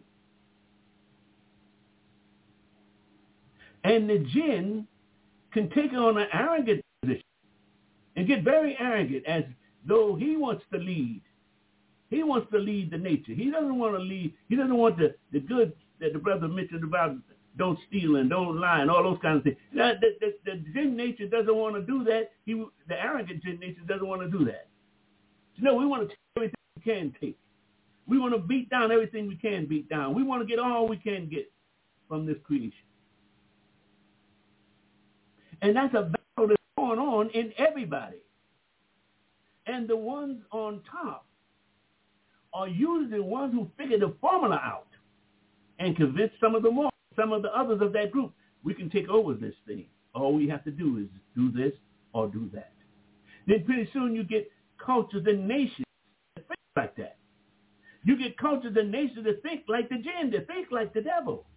And the jinn can take on an arrogant position and get very arrogant as though he wants to lead. He wants to lead the nature. He doesn't want to lead. He doesn't want the, the good that the brother mentioned about don't steal and don't lie and all those kinds of things. Now, the, the, the jinn nature doesn't want to do that. He, the arrogant jinn nature doesn't want to do that. You know, we want to take everything we can take. We want to beat down everything we can beat down. We want to get all we can get from this creation. And that's a battle that's going on in everybody. And the ones on top are usually the ones who figure the formula out and convince some of the more, some of the others of that group, we can take over this thing. All we have to do is do this or do that. Then pretty soon you get cultures and nations that think like that. You get cultures and nations that think like the jinn, that think like the devil.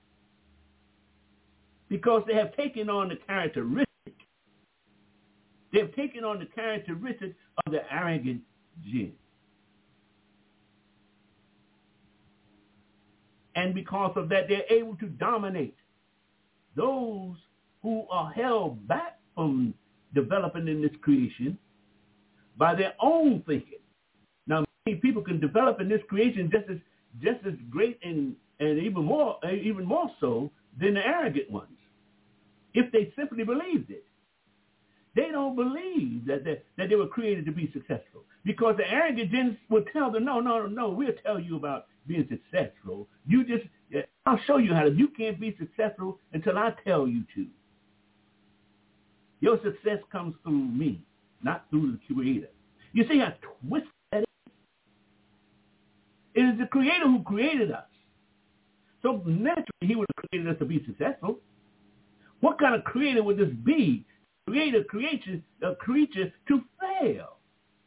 Because they have taken on the characteristic. They have taken on the characteristic of the arrogant jinn. And because of that, they're able to dominate those who are held back from developing in this creation by their own thinking. Now, many people can develop in this creation just as just as great and, and even more even more so than the arrogant ones, if they simply believed it. They don't believe that they, that they were created to be successful, because the arrogant jinns will tell them, no, no, no, we'll tell you about being successful. You just, I'll show you how to. You can't be successful until I tell you to. Your success comes through me, not through the Creator. You see how twisted that is? It is the Creator who created us. So naturally, he would have created us to be successful. What kind of creator would this be? Create a creature, a creature to fail.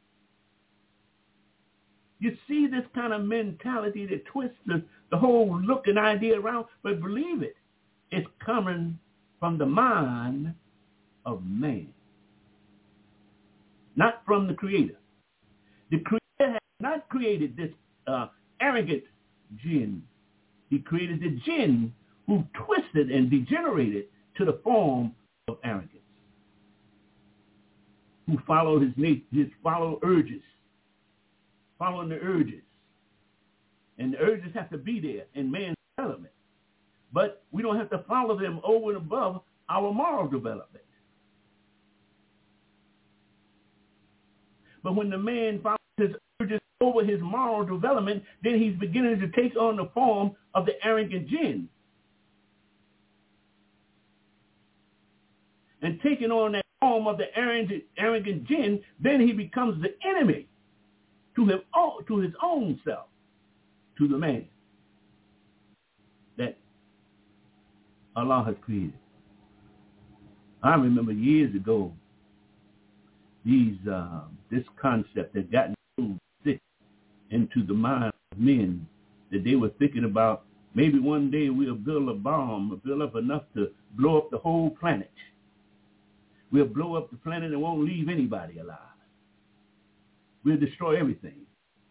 You see this kind of mentality that twists the, the whole look and idea around, but believe it, it's coming from the mind of man, not from the Creator. The Creator has not created this uh, arrogant jinn. He created the jinn who twisted and degenerated to the form of arrogance, who follow his nature, his follow urges, following the urges. And the urges have to be there in man's development. But we don't have to follow them over and above our moral development. But when the man follows his urges over his moral development, then he's beginning to take on the form of the arrogant jinn. And taking on that form of the arrogant, arrogant jinn, then he becomes the enemy to him, to his own self, to the man that Allah has created. I remember years ago, these uh, this concept had gotten so thick into the mind of men that they were thinking about maybe one day we'll build a bomb or build up enough to blow up the whole planet. We'll blow up the planet and won't leave anybody alive. We'll destroy everything.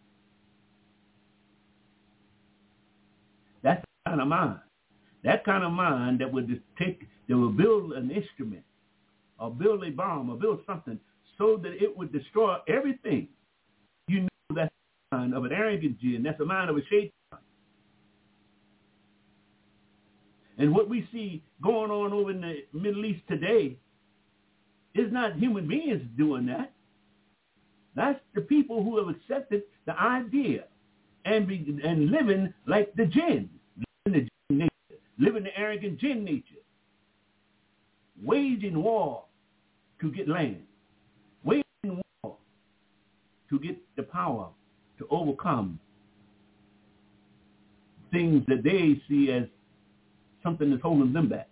That's the kind of mind. That kind of mind that would just take, that would build an instrument or build a bomb or build something so that it would destroy everything. You know that's the mind of an arrogant jinn. That's the mind of a shaitan. And what we see going on over in the Middle East today is not human beings doing that. That's the people who have accepted the idea and be, and living like the jinn, living the jinn nature, living the arrogant jinn nature, waging war to get land, waging war to get the power to overcome things that they see as something that's holding them back.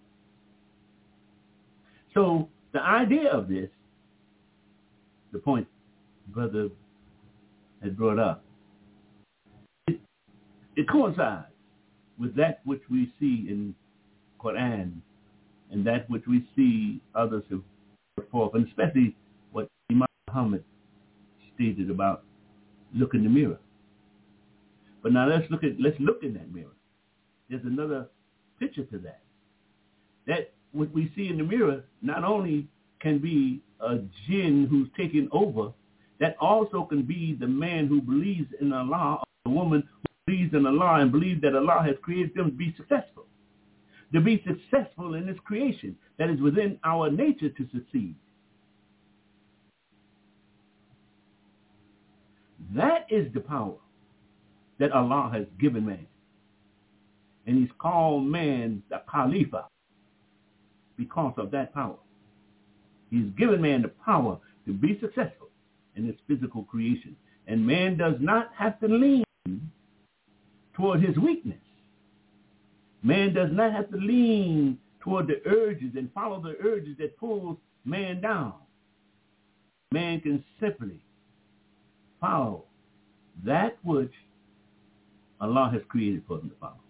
So the idea of this, the point Brother had brought up, it, it coincides with that which we see in Quran and that which we see others have put forth, and especially what Imam Muhammad stated about look in the mirror. But now let's look at let's look in that mirror. There's another picture to that. That what we see in the mirror not only can be a jinn who's taking over, that also can be the man who believes in Allah, or the woman who believes in Allah and believes that Allah has created them to be successful. To be successful in this creation that is within our nature to succeed. That is the power that Allah has given man. And he's called man the Khalifa because of that power. He's given man the power to be successful in this physical creation. And man does not have to lean toward his weakness. Man does not have to lean toward the urges and follow the urges that pulls man down. Man can simply follow that which Allah has created for him to follow.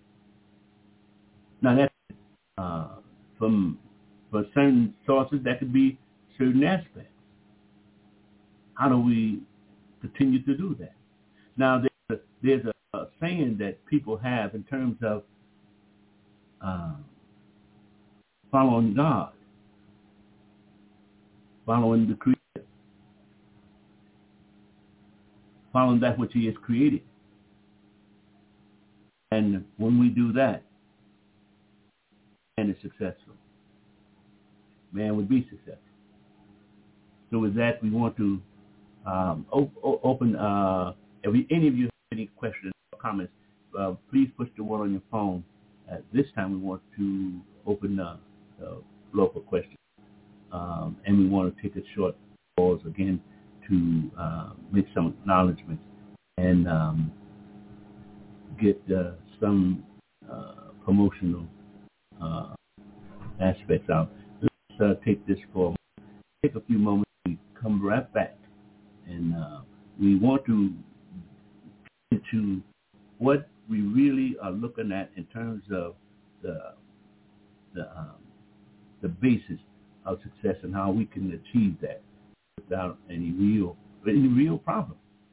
Now that's uh, from, from certain sources, that could be certain aspects. How do we continue to do that? Now there's a, there's a, a saying that people have in terms of uh, following God, following the Creator, following that which He has created. And when we do that, man is successful. Man would be successful. So with that, we want to um, op- open, uh, if we, any of you have any questions or comments, uh, please push the one on your phone. At this time, we want to open uh, the floor for questions. Um, and we want to take a short pause again to uh, make some acknowledgments and um, get uh, some uh, promotional uh, aspects out. Let's uh, take this for take a few moments. We come right back, and uh, we want to get into what we really are looking at in terms of the the um, the basis of success and how we can achieve that without any real any real problem.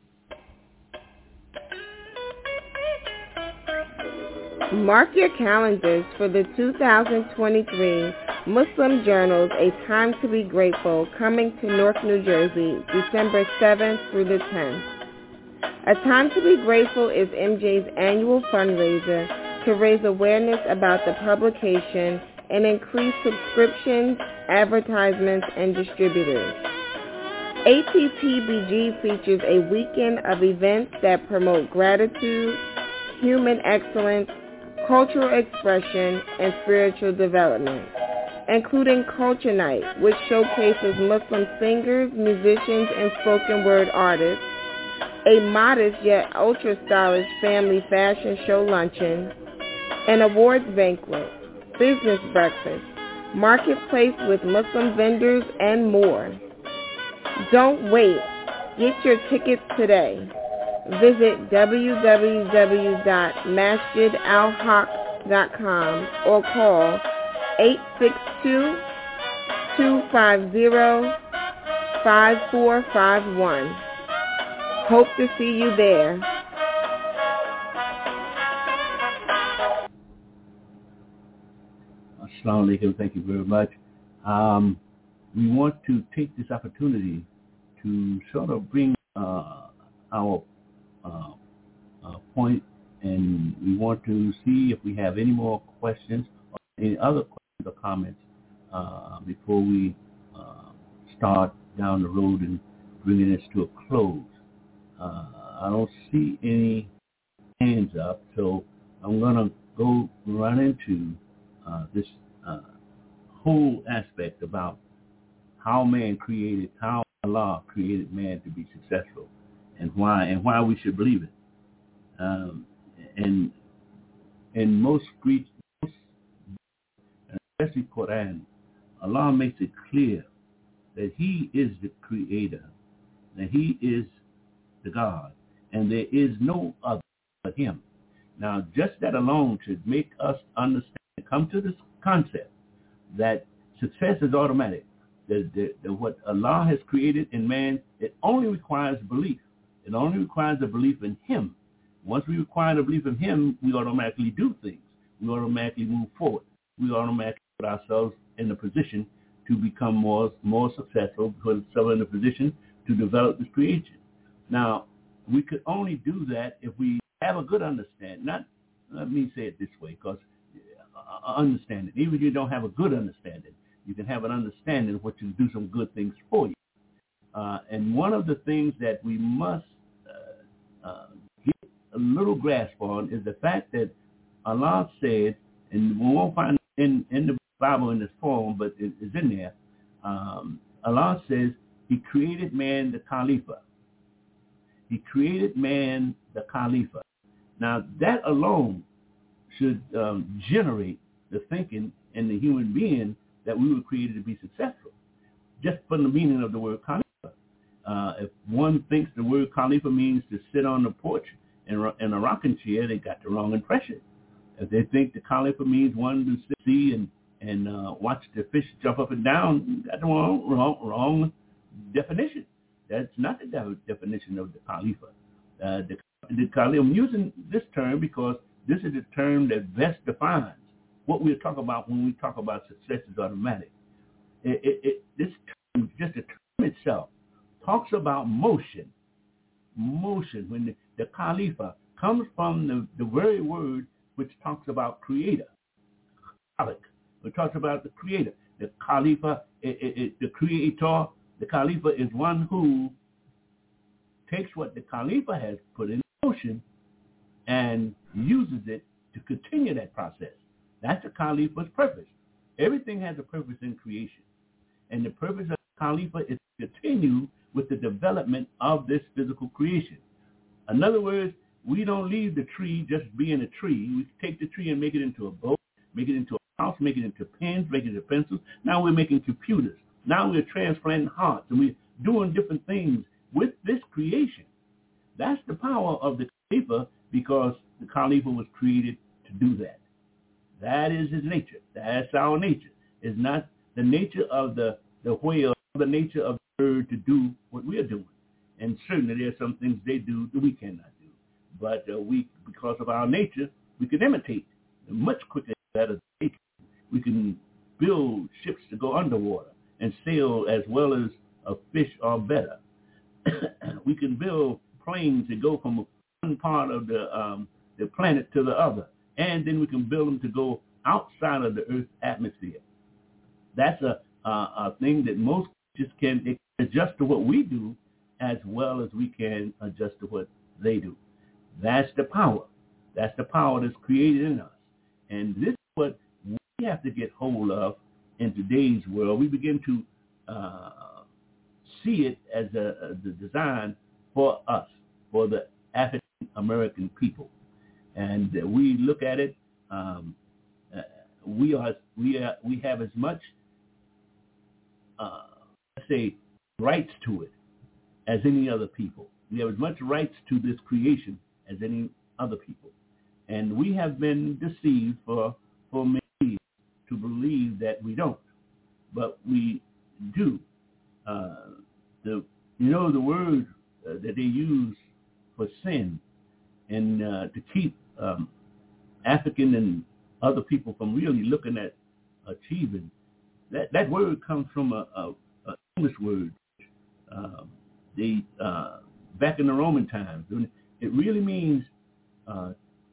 Mark your calendars for the two thousand twenty-three Muslim Journals, A Time to Be Grateful, coming to Newark, New Jersey, December seventh through the tenth. A Time to Be Grateful is M J's annual fundraiser to raise awareness about the publication and increase subscriptions, advertisements, and distributors. A T P B G features a weekend of events that promote gratitude, human excellence, cultural expression, and spiritual development, including Culture Night, which showcases Muslim singers, musicians, and spoken word artists, a modest yet ultra-stylish family fashion show luncheon, an awards banquet, business breakfast, marketplace with Muslim vendors, and more. Don't wait. Get your tickets today. Visit w w w dot masjid al haq dot com or call eight six two, two five zero, five four five one. Hope to see you there. Assalamu alaikum. Thank you very much. Um, we want to take this opportunity to sort of bring uh, our uh, uh, point, and we want to see if we have any more questions or any other questions or comments uh, before we uh, start down the road and bringing this to a close. Uh, I don't see any hands up, so I'm going to go right into uh, this uh, whole aspect about how man created, how Allah created man to be successful, and why and why we should believe it. Um, and in most Greek, especially Quran, Allah makes it clear that He is the Creator, that He is the God, and there is no other but Him. Now, just that alone should make us understand, come to this concept that success is automatic. That, that, that what Allah has created in man, it only requires belief. It only requires a belief in Him. Once we require a belief in Him, we automatically do things. We automatically move forward. We automatically put ourselves in a position to become more more successful, put ourselves in a position to develop this creation. Now, we could only do that if we have a good understanding. Not, let me say it this way, because uh, understanding, even if you don't have a good understanding, you can have an understanding of what you do some good things for you. Uh, and one of the things that we must uh, uh, get a little grasp on is the fact that Allah said, and we won't find it in, in the Bible in this form, but it is in there. Um, Allah says He created man the Khalifa. He created man the Khalifa. Now, that alone should um, generate the thinking in the human being that we were created to be successful, just from the meaning of the word Khalifa. Uh, if one thinks the word Khalifa means to sit on the porch in, in a rocking chair, they got the wrong impression. If they think the Khalifa means one to see and, and uh, watch the fish jump up and down, that's the wrong, wrong, wrong definition. That's not the de- definition of the Khalifa. Uh, the, the Khalifa, I'm using this term because this is the term that best defines what we're talking about when we talk about success is automatic. It, it, it, this term, just the term itself, talks about motion. Motion. When the, the Khalifa comes from the, the very word which talks about creator. Khalik. It talks about the creator. The Khalifa, it, it, it, the creator, the Khalifa is one who takes what the Khalifa has put in motion and uses it to continue that process. That's the Khalifa's purpose. Everything has a purpose in creation. And the purpose of the Khalifa is to continue with the development of this physical creation. In other words, we don't leave the tree just being a tree. We take the tree and make it into a boat, make it into a house, make it into pens, make it into pencils. Now we're making computers. Now we're transplanting hearts, and we're doing different things with this creation. That's the power of the Khalifa, because the Khalifa was created to do that. That is his nature. That's our nature. It's not the nature of the, the whale, the nature of the bird to do what we are doing. And certainly there are some things they do that we cannot do. But uh, we, because of our nature, we can imitate much quicker than that. Nature. We can build ships to go underwater and sail as well as a fish or better. We can build planes that go from one part of the um, the planet to the other, and then we can build them to go outside of the Earth's atmosphere. That's a, a, a thing that most just can adjust to what we do as well as we can adjust to what they do. That's the power. That's the power that's created in us. And this is what we have to get hold of in today's world. We begin to uh, see it as a, a design for us, for the African American people. And uh, we look at it, um, uh, we are we are we have as much uh, let's say rights to it as any other people. We have as much rights to this creation as any other people. And we have been deceived for for many years to believe that we don't, but we do. Uh, the you know the word uh, that they use for sin and uh, to keep um, African and other people from really looking at achieving, that that word comes from a, a, a English word. Uh, they uh, back in the Roman times, it really means uh,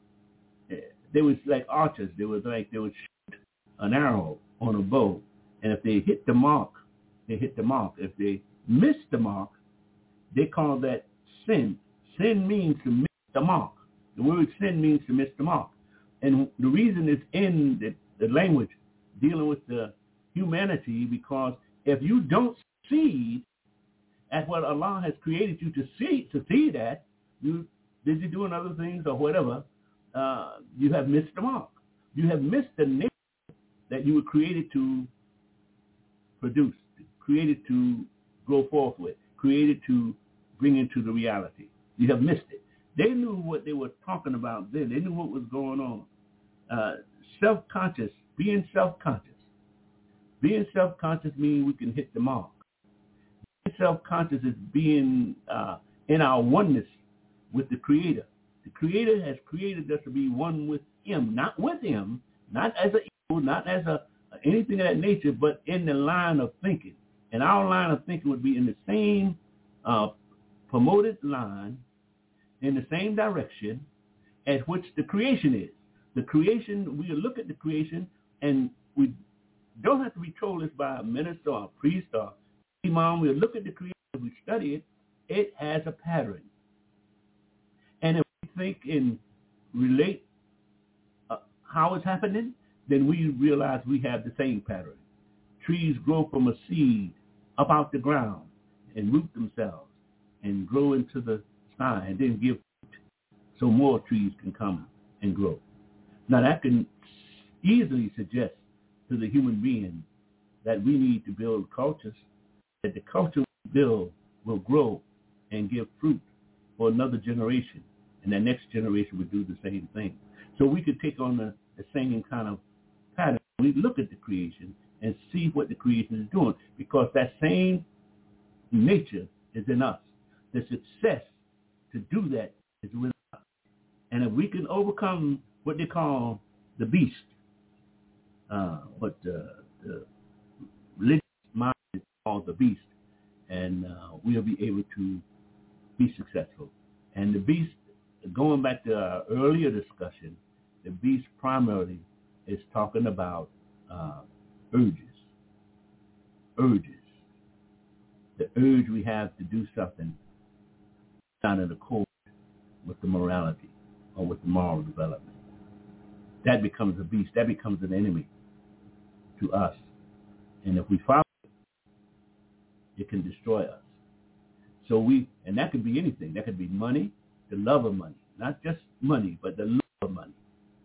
they was like archers. They was like they would shoot an arrow on a bow, and if they hit the mark, they hit the mark. If they miss the mark, they call that sin. Sin means to miss the mark. The word sin means to miss the mark. And the reason it's in the, the language dealing with the humanity, because if you don't succeed at what Allah has created you to see, to see that, you busy doing other things or whatever, uh, you have missed the mark. You have missed the nature that you were created to produce, created to go forth with, created to bring into the reality. You have missed it. They knew what they were talking about then. They knew what was going on. Uh, self-conscious, being self-conscious. Being self-conscious means we can hit the mark. Being self-conscious is being uh, in our oneness with the Creator. The Creator has created us to be one with Him, not with Him, not as an equal, not as a anything of that nature, but in the line of thinking. And our line of thinking would be in the same uh, promoted line, in the same direction at which the creation is. The creation, we look at the creation, and we don't have to be told this by a minister or a priest or imam. We look at the creation, we study it, it has a pattern. And if we think and relate uh, how it's happening, then we realize we have the same pattern. Trees grow from a seed up out the ground and root themselves and grow into the sky and then give fruit so more trees can come and grow. Now that can easily suggest to the human being that we need to build cultures, that the culture we build will grow and give fruit for another generation, and that next generation would do the same thing. So we could take on the, the same kind of pattern. We look at the creation and see what the creation is doing, because that same nature is in us. The success to do that is with us. And if we can overcome what they call the beast, uh, what uh, the religious mind is called the beast, and uh, we'll be able to be successful. And the beast, going back to our earlier discussion, the beast primarily is talking about uh, urges. Urges. The urge we have to do something not in accord with the morality or with the moral development. That becomes a beast. That becomes an enemy to us. And if we follow it, it can destroy us. So we, and that could be anything. That could be money, the love of money. Not just money, but the love of money.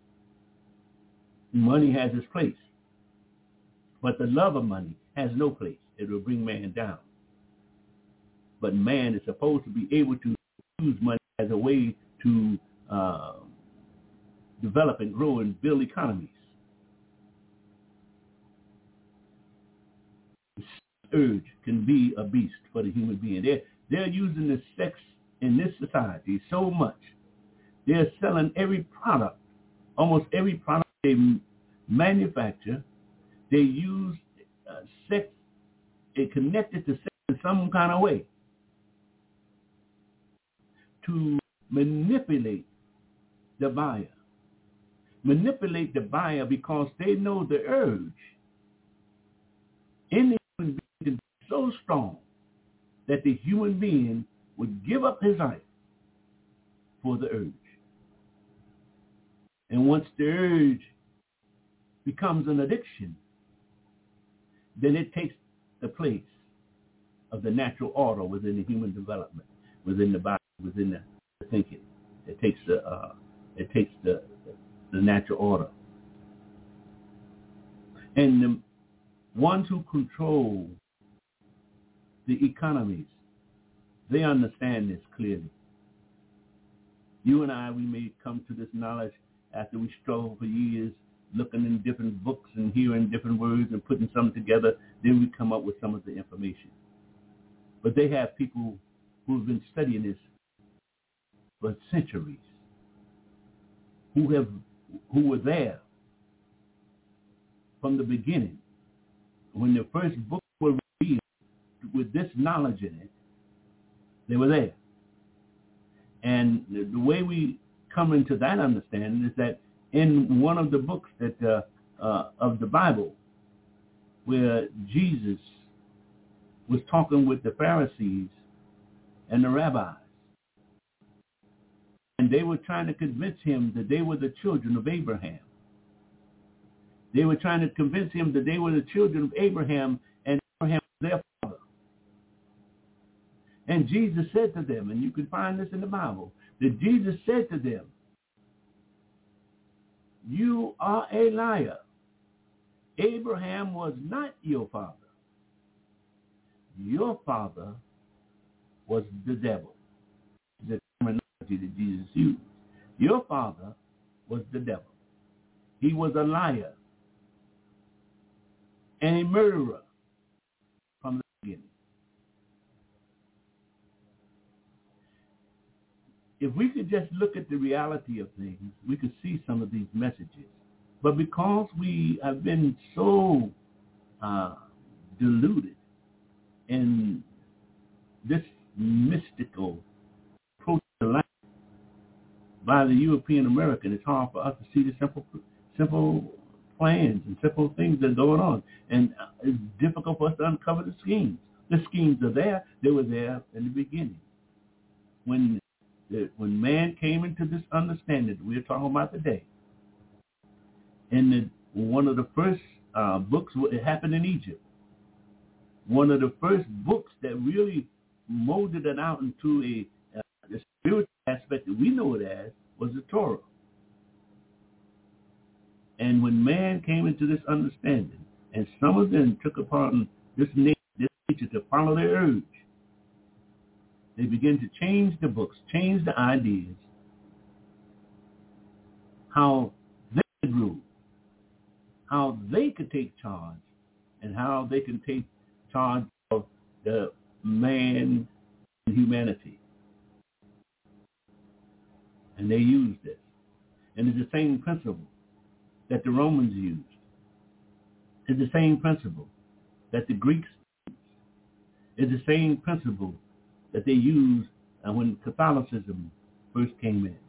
Money has its place. But the love of money has no place. It will bring man down. But man is supposed to be able to use money as a way to uh, develop and grow and build economies. This urge can be a beast for the human being. They're, they're using the sex in this society so much. They're selling every product, almost every product they manufacture. They use uh, sex, it connected to sex in some kind of way to manipulate the buyer. Manipulate the buyer because they know the urge in the human being is so strong that the human being would give up his life for the urge. And once the urge becomes an addiction, then it takes the place of the natural order within the human development, within the body, within the thinking. It takes the uh, it takes the the natural order. And the ones who control the economies, they understand this clearly. You and I, we may come to this knowledge after we struggle for years, looking in different books and hearing different words and putting something together, then we come up with some of the information. But they have people who have been studying this for centuries, who have who were there from the beginning. When the first books were revealed with this knowledge in it, they were there. And the, the way we come into that understanding is that in one of the books that uh, uh, of the Bible, where Jesus was talking with the Pharisees and the rabbis, and they were trying to convince him that they were the children of Abraham. They were trying to convince him that they were the children of Abraham, and Abraham was their father. And Jesus said to them, and you can find this in the Bible, that Jesus said to them, you are a liar. Abraham was not your father. Your father was the devil. The terminology that Jesus used. Your father was the devil. He was a liar and a murderer from the beginning. If we could just look at the reality of things, we could see some of these messages. But because we have been so uh, deluded in this mystical approach to life by the European American, it's hard for us to see the simple, simple plans and simple things that are going on. And it's difficult for us to uncover the schemes. The schemes are there. They were there in the beginning. When the, when man came into this understanding that we're talking about today, and the, one of the first uh, books, it happened in Egypt. One of the first books that really molded it out into a, uh, a spiritual aspect that we know it as was the Torah. And when man came into this understanding, and some of them took upon this nature, this nature to follow their urge, they began to change the books, change the ideas, how they grew, how they could take charge, and how they can take charge of the man and humanity. And they used this. And it's the same principle that the Romans used. It's the same principle that the Greeks used. It's the same principle that they used when Catholicism first came in.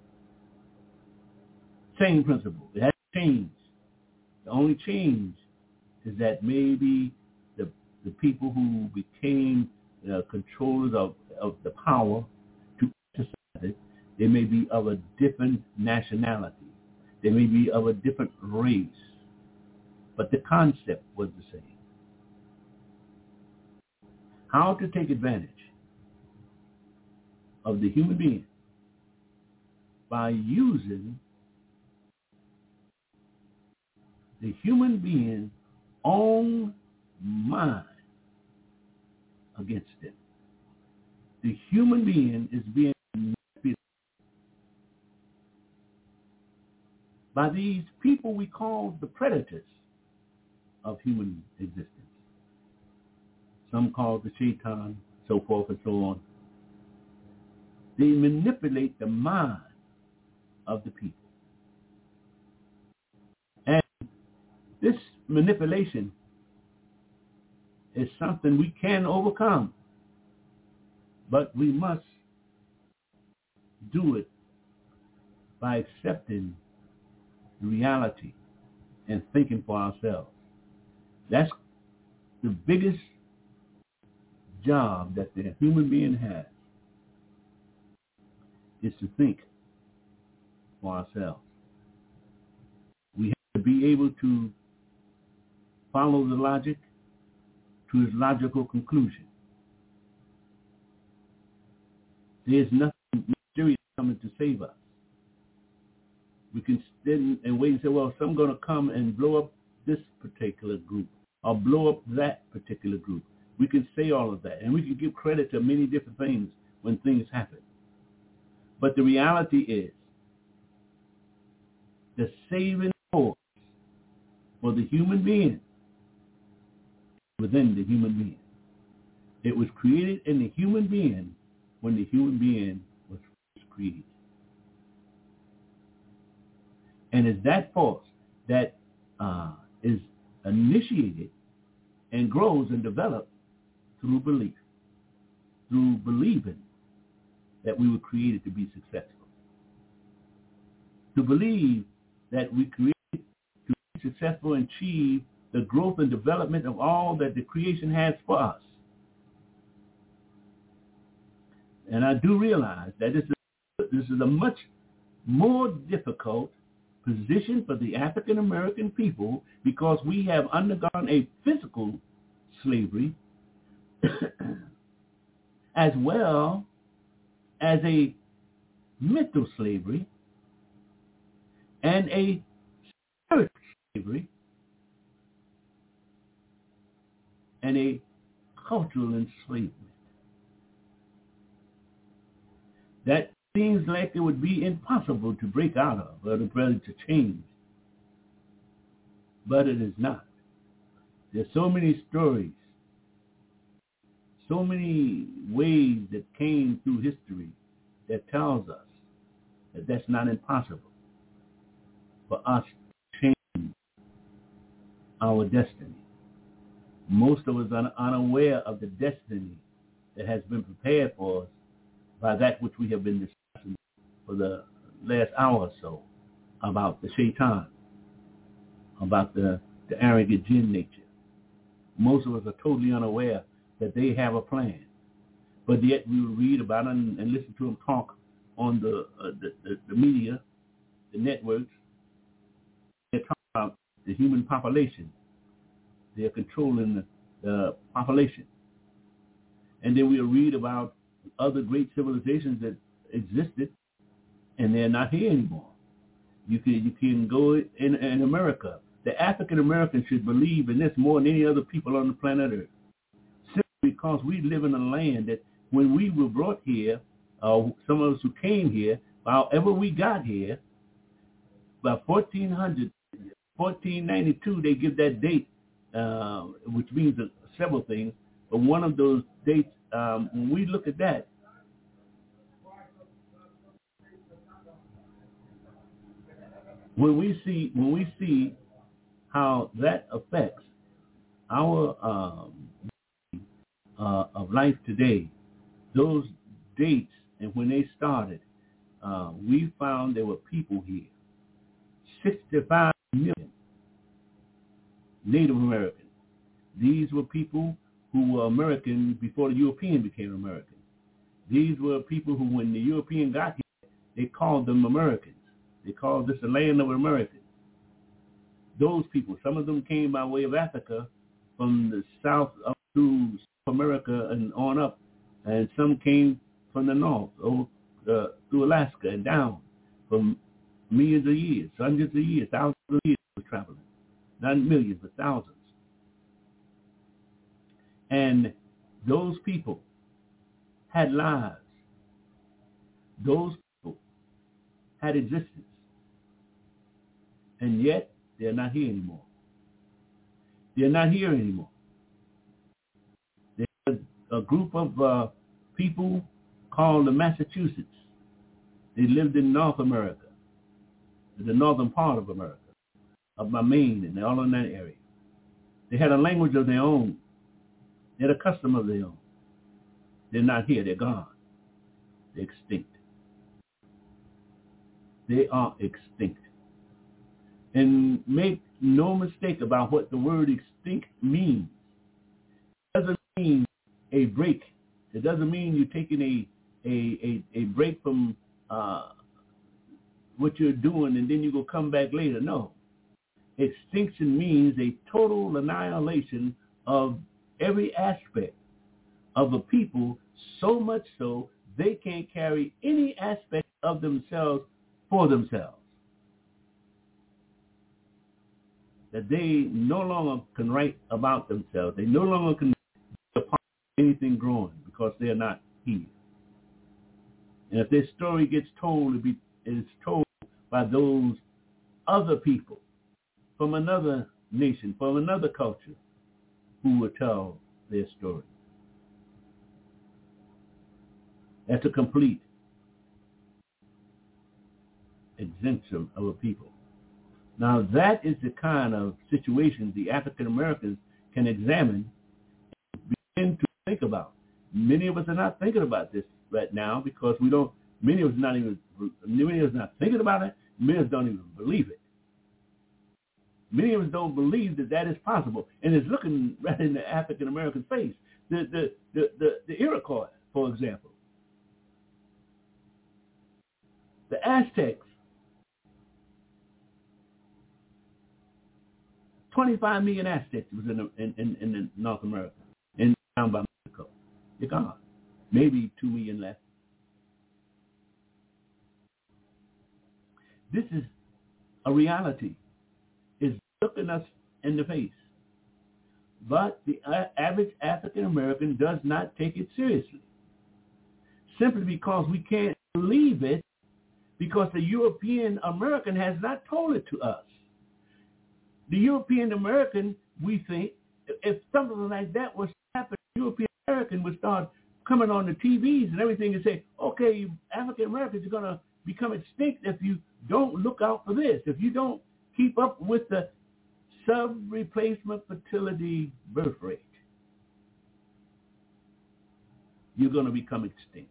Same principle. It hasn't changed. The only change is that maybe the the people who became uh, controllers of, of the power to exercise it, they may be of a different nationality. They may be of a different race. But the concept was the same. How to take advantage of the human being by using the human being's own mind against them. The human being is being manipulated by these people we call the predators of human existence. Some call the shaitan, so forth and so on. They manipulate the mind of the people. And this manipulation is something we can overcome, but we must do it by accepting the reality and thinking for ourselves. That's the biggest job that the human being has, is to think for ourselves. We have to be able to follow the logic to its logical conclusion. There's nothing mysterious coming to save us. We can stand and wait and say, well, some going to come and blow up this particular group or blow up that particular group. We can say all of that, and we can give credit to many different things when things happen. But the reality is, the saving force for the human being within the human being. It was created in the human being when the human being was first created. And it's that force that uh, is initiated and grows and develops through belief, through believing that we were created to be successful. To believe that we created to be successful and achieve the growth and development of all that the creation has for us. And I do realize that this is, this is a much more difficult position for the African American people because we have undergone a physical slavery as well as a mental slavery and a spiritual slavery and a cultural enslavement. That seems like it would be impossible to break out of or to change. But it is not. There's so many stories, so many ways that came through history that tells us that that's not impossible for us to change our destiny. Most of us are unaware of the destiny that has been prepared for us by that which we have been discussing for the last hour or so about the shaitan, about the, the arrogant jinn nature. Most of us are totally unaware that they have a plan. But yet we will read about it and, and listen to them talk on the, uh, the, the, the media, the networks. They talk about the human population. They are controlling the, the population. And then we'll read about other great civilizations that existed, and they're not here anymore. You can you can go in, in America. The African Americans should believe in this more than any other people on the planet Earth, simply because we live in a land that when we were brought here, uh, some of us who came here, however we got here, by fourteen hundred, fourteen ninety-two, they give that date, uh, which means uh, several things. But one of those dates, um, when we look at that, when we see when we see how that affects our um, uh, of life today, those dates and when they started, uh, we found there were people here, sixty-five million Native Americans. These were people who were American before the European became American. These were people who, when the European got here, they called them Americans. They called this the land of Americans. Those people, some of them came by way of Africa from the south up through South America and on up, and some came from the north, over, uh, through Alaska and down for millions of years, hundreds of years, thousands of years of traveling. Not millions, but thousands. And those people had lives. Those people had existence. And yet, they're not here anymore. They're not here anymore. There's a group of uh, people called the Massachusetts. They lived in North America, the northern part of America, of my Maine and all in that area. They had a language of their own. They had a custom of their own. They're not here. They're gone. They're extinct. They are extinct. And make no mistake about what the word extinct means. It doesn't mean a break. It doesn't mean you're taking a a, a, a break from uh, what you're doing and then you go come back later. No. Extinction means a total annihilation of every aspect of a people, so much so they can't carry any aspect of themselves for themselves. That they no longer can write about themselves. They no longer can be a part of anything growing because they're not here. And if their story gets told, it, be, it is told by those other people from another nation, from another culture, who will tell their story. That's a complete exemption of a people. Now that is the kind of situations the African Americans can examine and begin to think about. Many of us are not thinking about this right now because we don't, many of us not even, many of us not thinking about it, many of us don't even believe it. Many of us don't believe that that is possible, and it's looking right in the African American face. The the the the, the Iroquois, for example, the Aztecs, twenty-five million Aztecs was in the, in, in in North America, in down by Mexico. They're gone. maybe two million less. This is a reality. It's looking us in the face. But the average African American does not take it seriously, simply because we can't believe it, because the European American has not told it to us. The European American, we think, if something like that was to happen, the European American would start coming on the T Vs and everything and say, okay, African Americans are going to become extinct if you don't look out for this, if you don't keep up with the sub-replacement fertility birth rate. You're going to become extinct.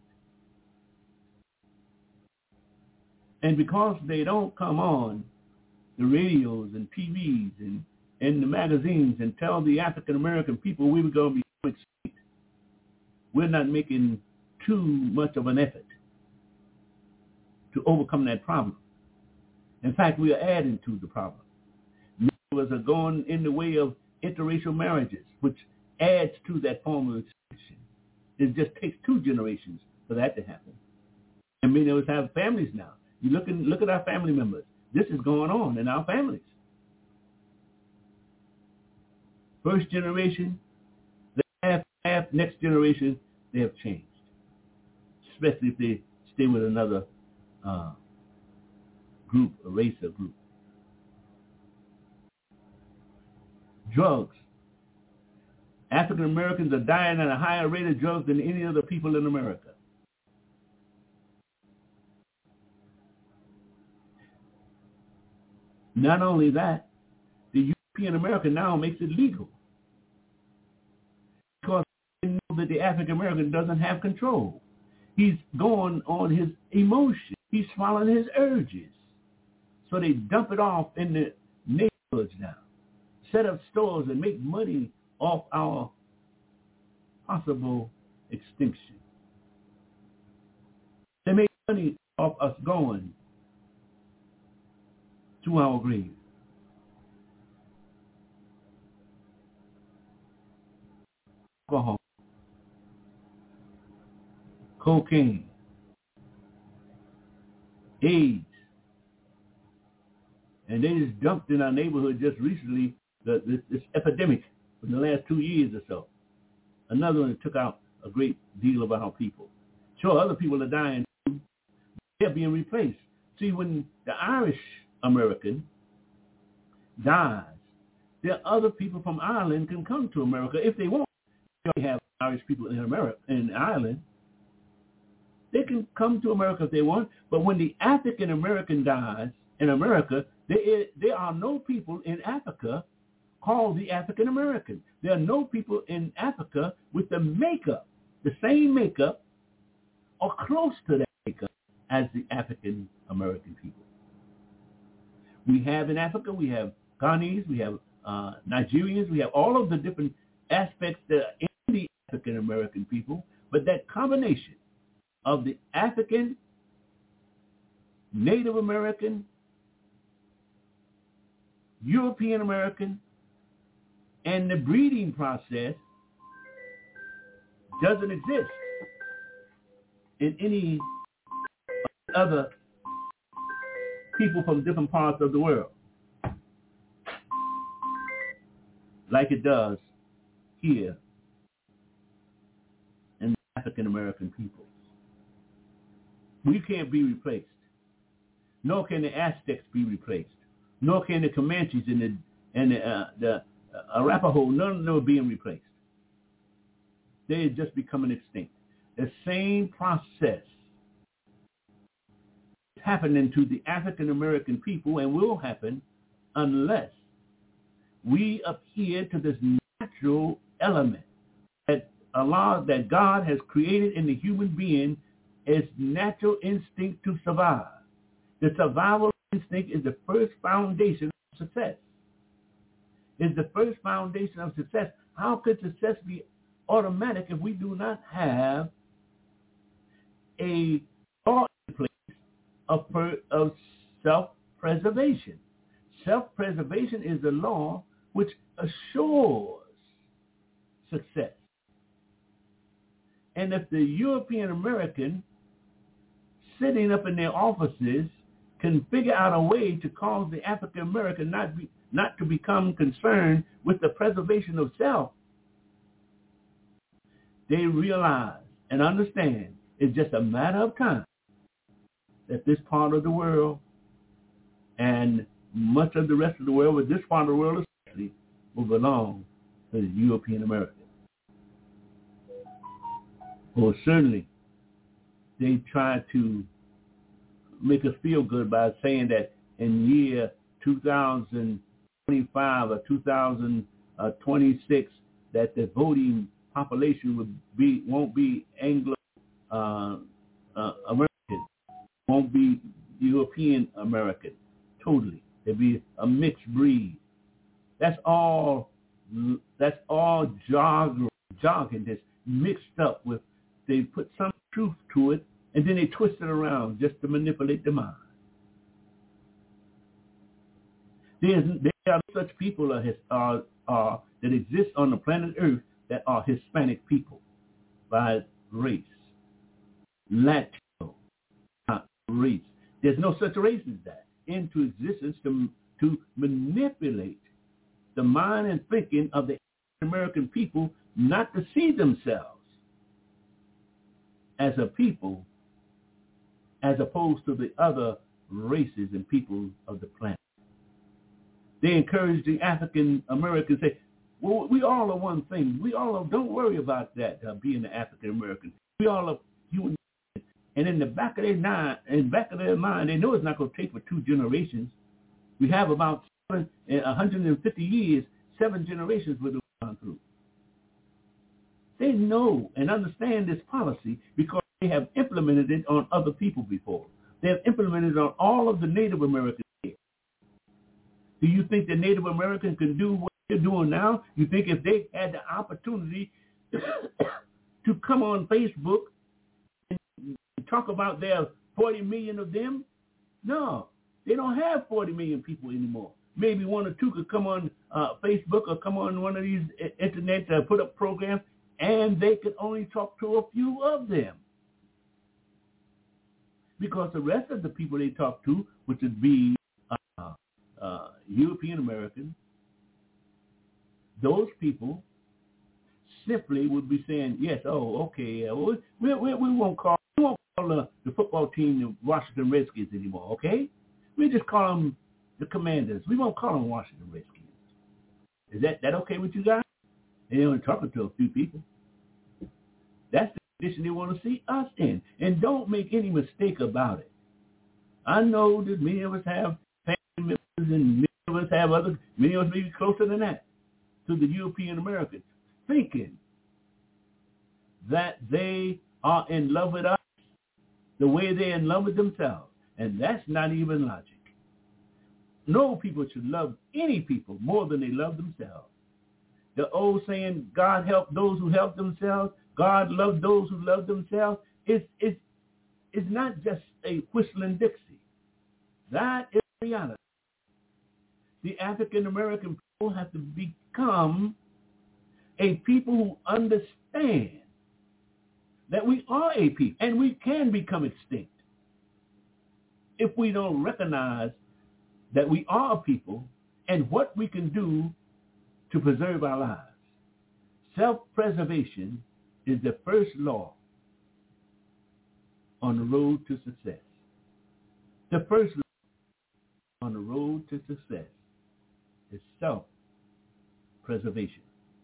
And because they don't come on the radios and T Vs and, and the magazines and tell the African-American people we were going to become extinct, we're not making too much of an effort to overcome that problem. In fact, we are adding to the problem. Many of us are going in the way of interracial marriages, which adds to that form of extinction. It just takes two generations for that to happen. And many of us have families now. You look, in, look at our family members. This is going on in our families. First generation, they have, have next generation, they have changed. Especially if they stay with another uh, group, a race or group. Drugs. African Americans are dying at a higher rate of drugs than any other people in America. Not only that, the European American now makes it legal because they know that the African American doesn't have control. He's going on his emotions. He's following his urges. So they dump it off in the neighborhoods now. Set up stores and make money off our possible extinction. They make money off us going to our grave. Alcohol, cocaine, AIDS, and they just dumped in our neighborhood just recently the, this, this epidemic in the last two years or so. Another one that took out a great deal of our people. Sure, other people are dying too. They're being replaced. See, when the Irish American dies, there are other people from Ireland can come to America if they want. We have Irish people in America, in Ireland. They can come to America if they want, but when the African American dies in America, there, there are no people in Africa called the African American. There are no people in Africa with the makeup, the same makeup, or close to that makeup as the African American people. We have in Africa, we have Ghanese, we have uh, Nigerians, we have all of the different aspects that are in the African American people, but that combination of the African, Native American, European American, and the breeding process doesn't exist in any other people from different parts of the world like it does here in the African American people. We can't be replaced. Nor can the Aztecs be replaced. Nor can the Comanches and the and the, uh, the Arapaho. None of them are being replaced. They're just becoming extinct. The same process is happening to the African American people and will happen unless we adhere to this natural element that Allah, that God has created in the human being as natural instinct to survive. The survival instinct is the first foundation of success. Is the first foundation of success. How could success be automatic if we do not have a law in place of, per, of self-preservation? Self-preservation is the law which assures success. And if the European American sitting up in their offices can figure out a way to cause the African American not be, not to become concerned with the preservation of self, they realize and understand it's just a matter of time that this part of the world and much of the rest of the world, but this part of the world especially, will belong to the European American. Well, certainly they try to make us feel good by saying that in year two thousand twenty-five or two thousand twenty-six that the voting population would be won't be Anglo uh, uh, American, won't be European American. Totally, it'd be a mixed breed. That's all. That's all jargon, jargon that's mixed up with. They put some truth to it, and then they twist it around just to manipulate the mind. There's, there are such people are, are, are, that exist on the planet Earth that are Hispanic people by race, Latino race. There's no such race as that into existence to, to manipulate the mind and thinking of the American people not to see themselves as a people as opposed to the other races and people of the planet. They encourage the African Americans, say, well, we all are one thing. We all are, don't worry about that, uh, being an African American. We all are human. And in the back of their mind, in the back of their mind, they know it's not going to take for two generations. We have about seven, one hundred fifty years, seven generations we've gone through. They know and understand this policy because they have implemented it on other people before. They have implemented it on all of the Native Americans here. Do you think the Native Americans can do what they're doing now? You think if they had the opportunity to come on Facebook and talk about their forty million of them? No, they don't have forty million people anymore. Maybe one or two could come on uh, Facebook or come on one of these internet uh, put up programs, and they could only talk to a few of them. Because the rest of the people they talk to, which would be uh, uh, European Americans, those people simply would be saying, yes, oh, okay, uh, we, we, we won't call, we won't call uh, the football team the Washington Redskins anymore, okay? We just call them the Commanders. We won't call them Washington Redskins. Is that, that okay with you guys? And they're only talking to a few people. That's the condition they want to see us in. And don't make any mistake about it. I know that many of us have family members and many of us have other, many of us may be closer than that to the European Americans, thinking that they are in love with us the way they're in love with themselves. And that's not even logic. No people should love any people more than they love themselves. The old saying, God help those who help themselves, God love those who love themselves, it's, it's, it's not just a whistling Dixie. That is reality. The African American people have to become a people who understand that we are a people and we can become extinct if we don't recognize that we are a people and what we can do to preserve our lives. Self-preservation is the first law on the road to success. The first law on the road to success is self-preservation.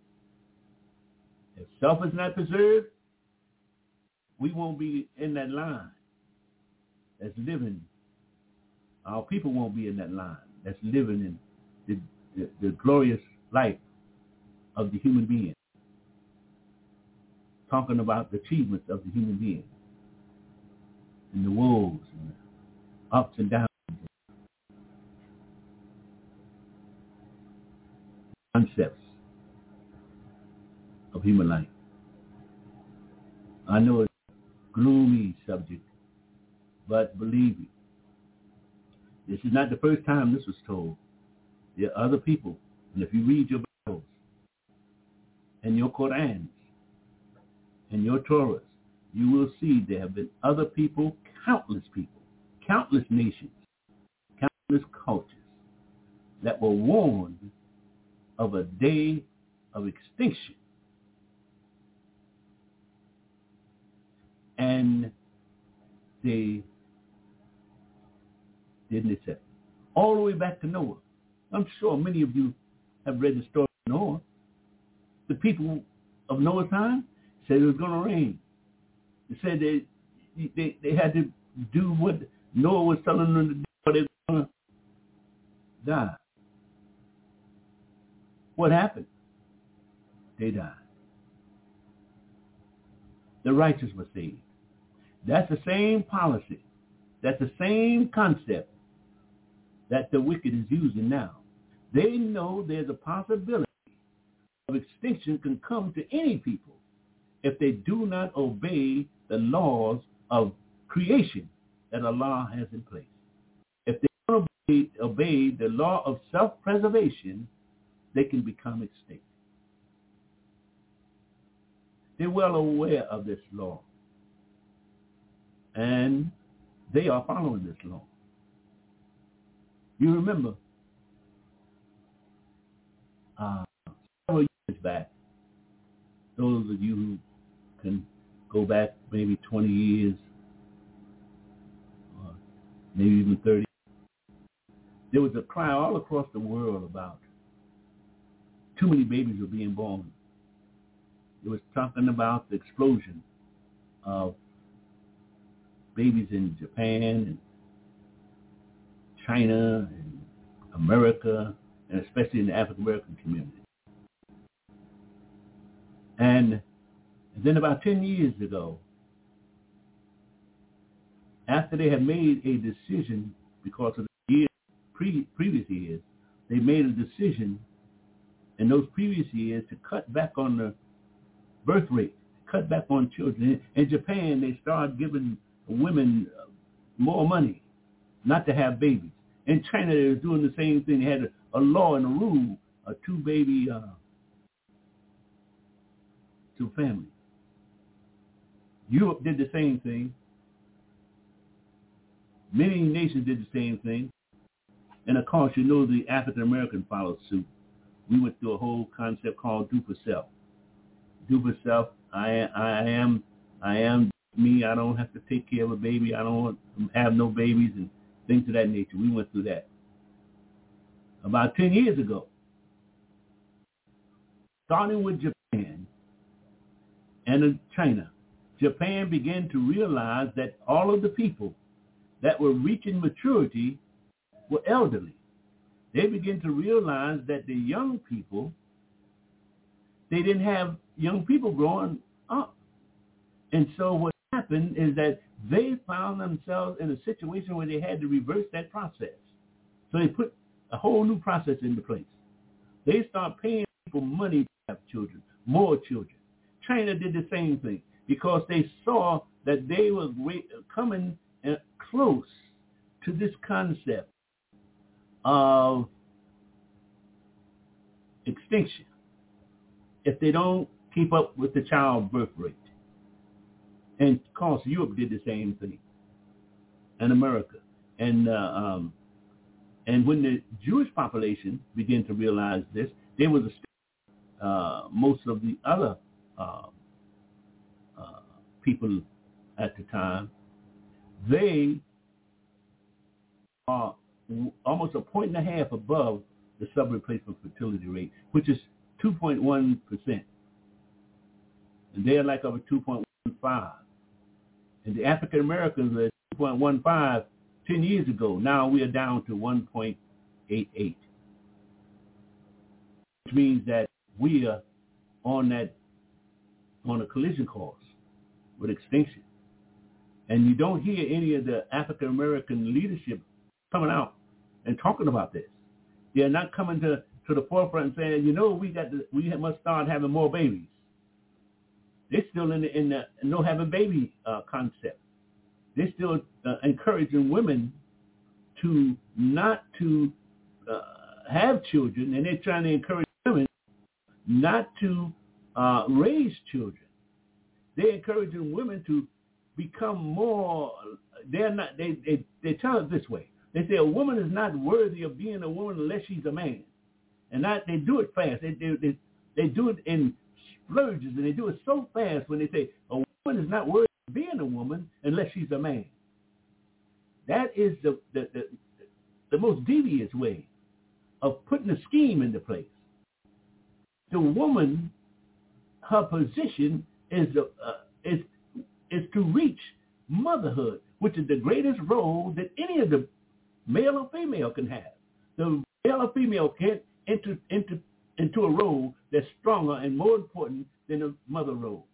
If self is not preserved, we won't be in that line that's living. Our people won't be in that line that's living in the, the, the glorious life of the human being. Talking about the achievements of the human being and the woes and the ups and downs, concepts of human life. I know it's a gloomy subject, but believe me, this is not the first time this was told. There are other people, and if you read your Bibles and your Qurans in your Torahs, you will see there have been other people, countless people, countless nations, countless cultures that were warned of a day of extinction. And they didn't accept it. All the way back to Noah. I'm sure many of you have read the story of Noah. The people of Noah's time said it was going to rain. They said they, they they had to do what Noah was telling them to do, or they were going to die. What happened? They died. The righteous were saved. That's the same policy. That's the same concept that the wicked is using now. They know there's a possibility of extinction can come to any people if they do not obey the laws of creation that Allah has in place. If they don't obey, obey the law of self-preservation, they can become extinct. They're well aware of this law, and they are following this law. You remember uh, several years back, those of you who can go back maybe twenty years, or maybe even thirty, there was a cry all across the world about too many babies were being born. It was talking about the explosion of babies in Japan and China and America, and especially in the African American community. And then about ten years ago, after they had made a decision, because of the years, pre- previous years, they made a decision in those previous years to cut back on the birth rate, cut back on children. In Japan, they started giving women more money not to have babies. In China, they were doing the same thing. They had a, a law and a rule, a two-baby uh, to family. Europe did the same thing. Many nations did the same thing. And of course, you know the African American followed suit. We went through a whole concept called do for self. Do for self. I, I am, I am me. I don't have to take care of a baby. I don't have no babies and things of that nature. We went through that. About ten years ago, starting with Japan and China, Japan began to realize that all of the people that were reaching maturity were elderly. They began to realize that the young people, they didn't have young people growing up. And so what happened is that they found themselves in a situation where they had to reverse that process. So they put a whole new process into place. They start paying people money to have children, more children. China did the same thing because they saw that they were coming close to this concept of extinction if they don't keep up with the child birth rate. And of course, Europe did the same thing, and America. And uh, um, and when the Jewish population began to realize this, there was a, uh, most of the other uh, uh, people at the time, they are almost a point and a half above the sub-replacement fertility rate, which is two point one percent. And they're like over two point one five. And the African Americans were at two point one five ten years ago. Now we are down to one point eight eight. Which means that we are on that on a collision course with extinction. And you don't hear any of the African American leadership coming out and talking about this. They're not coming to, to the forefront and saying, you know, we got to, we must start having more babies. They're still in the, in the no having baby uh, concept. They're still uh, encouraging women to not to uh, have children, and they're trying to encourage women not to uh, raise children. they're encouraging women to become more, they're not, they, they, they tell it this way. They say a woman is not worthy of being a woman unless she's a man. And that, they do it fast. They, they, they, they do it in splurges, and they do it so fast when they say a woman is not worthy of being a woman unless she's a man. That is the, the, the, the most devious way of putting a scheme into place. The woman, her position is, uh, is, is to reach motherhood, which is the greatest role that any of the male or female can have. The male or female can't enter into, into a role that's stronger and more important than a mother role.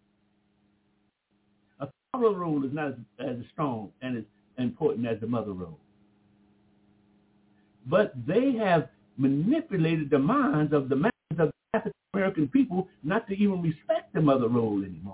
A father role is not as, as strong and as important as the mother role. But they have manipulated the minds of the masses of African American people not to even respect the mother role anymore.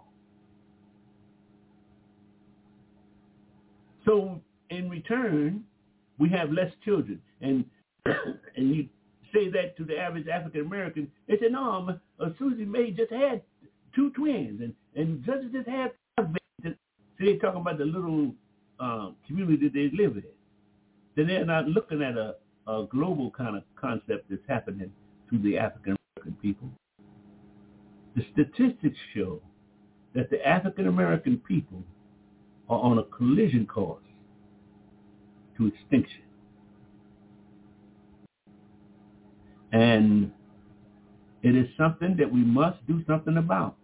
So in return, we have less children. And and you say that to the average African American, they say, no, uh, Susie May just had two twins, and, and Judges just had five babies. So they're talking about the little uh, community they live in. Then they're not looking at a, a global kind of concept that's happening to the African American people. The statistics show that the African American people are on a collision course to extinction. And it is something that we must do something about.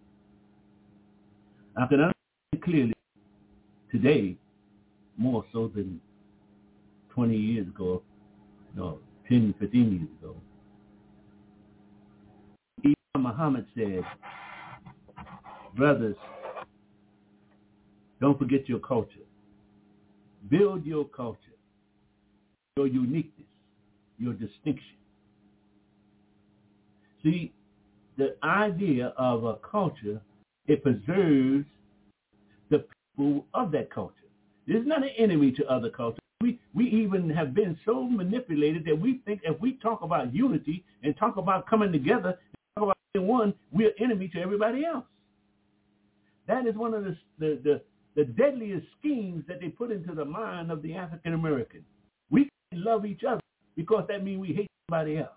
I can understand clearly today, more so than twenty years ago, no, ten, fifteen years ago. Imam Muhammad said, brothers, don't forget your culture. Build your culture, your uniqueness, your distinction. See, the idea of a culture, it preserves the people of that culture. It's not an enemy to other cultures. We, we even have been so manipulated that we think if we talk about unity and talk about coming together and talk about being one, we're enemy to everybody else. That is one of the, the, the, the deadliest schemes that they put into the mind of the African American. We love each other because that means we hate somebody else.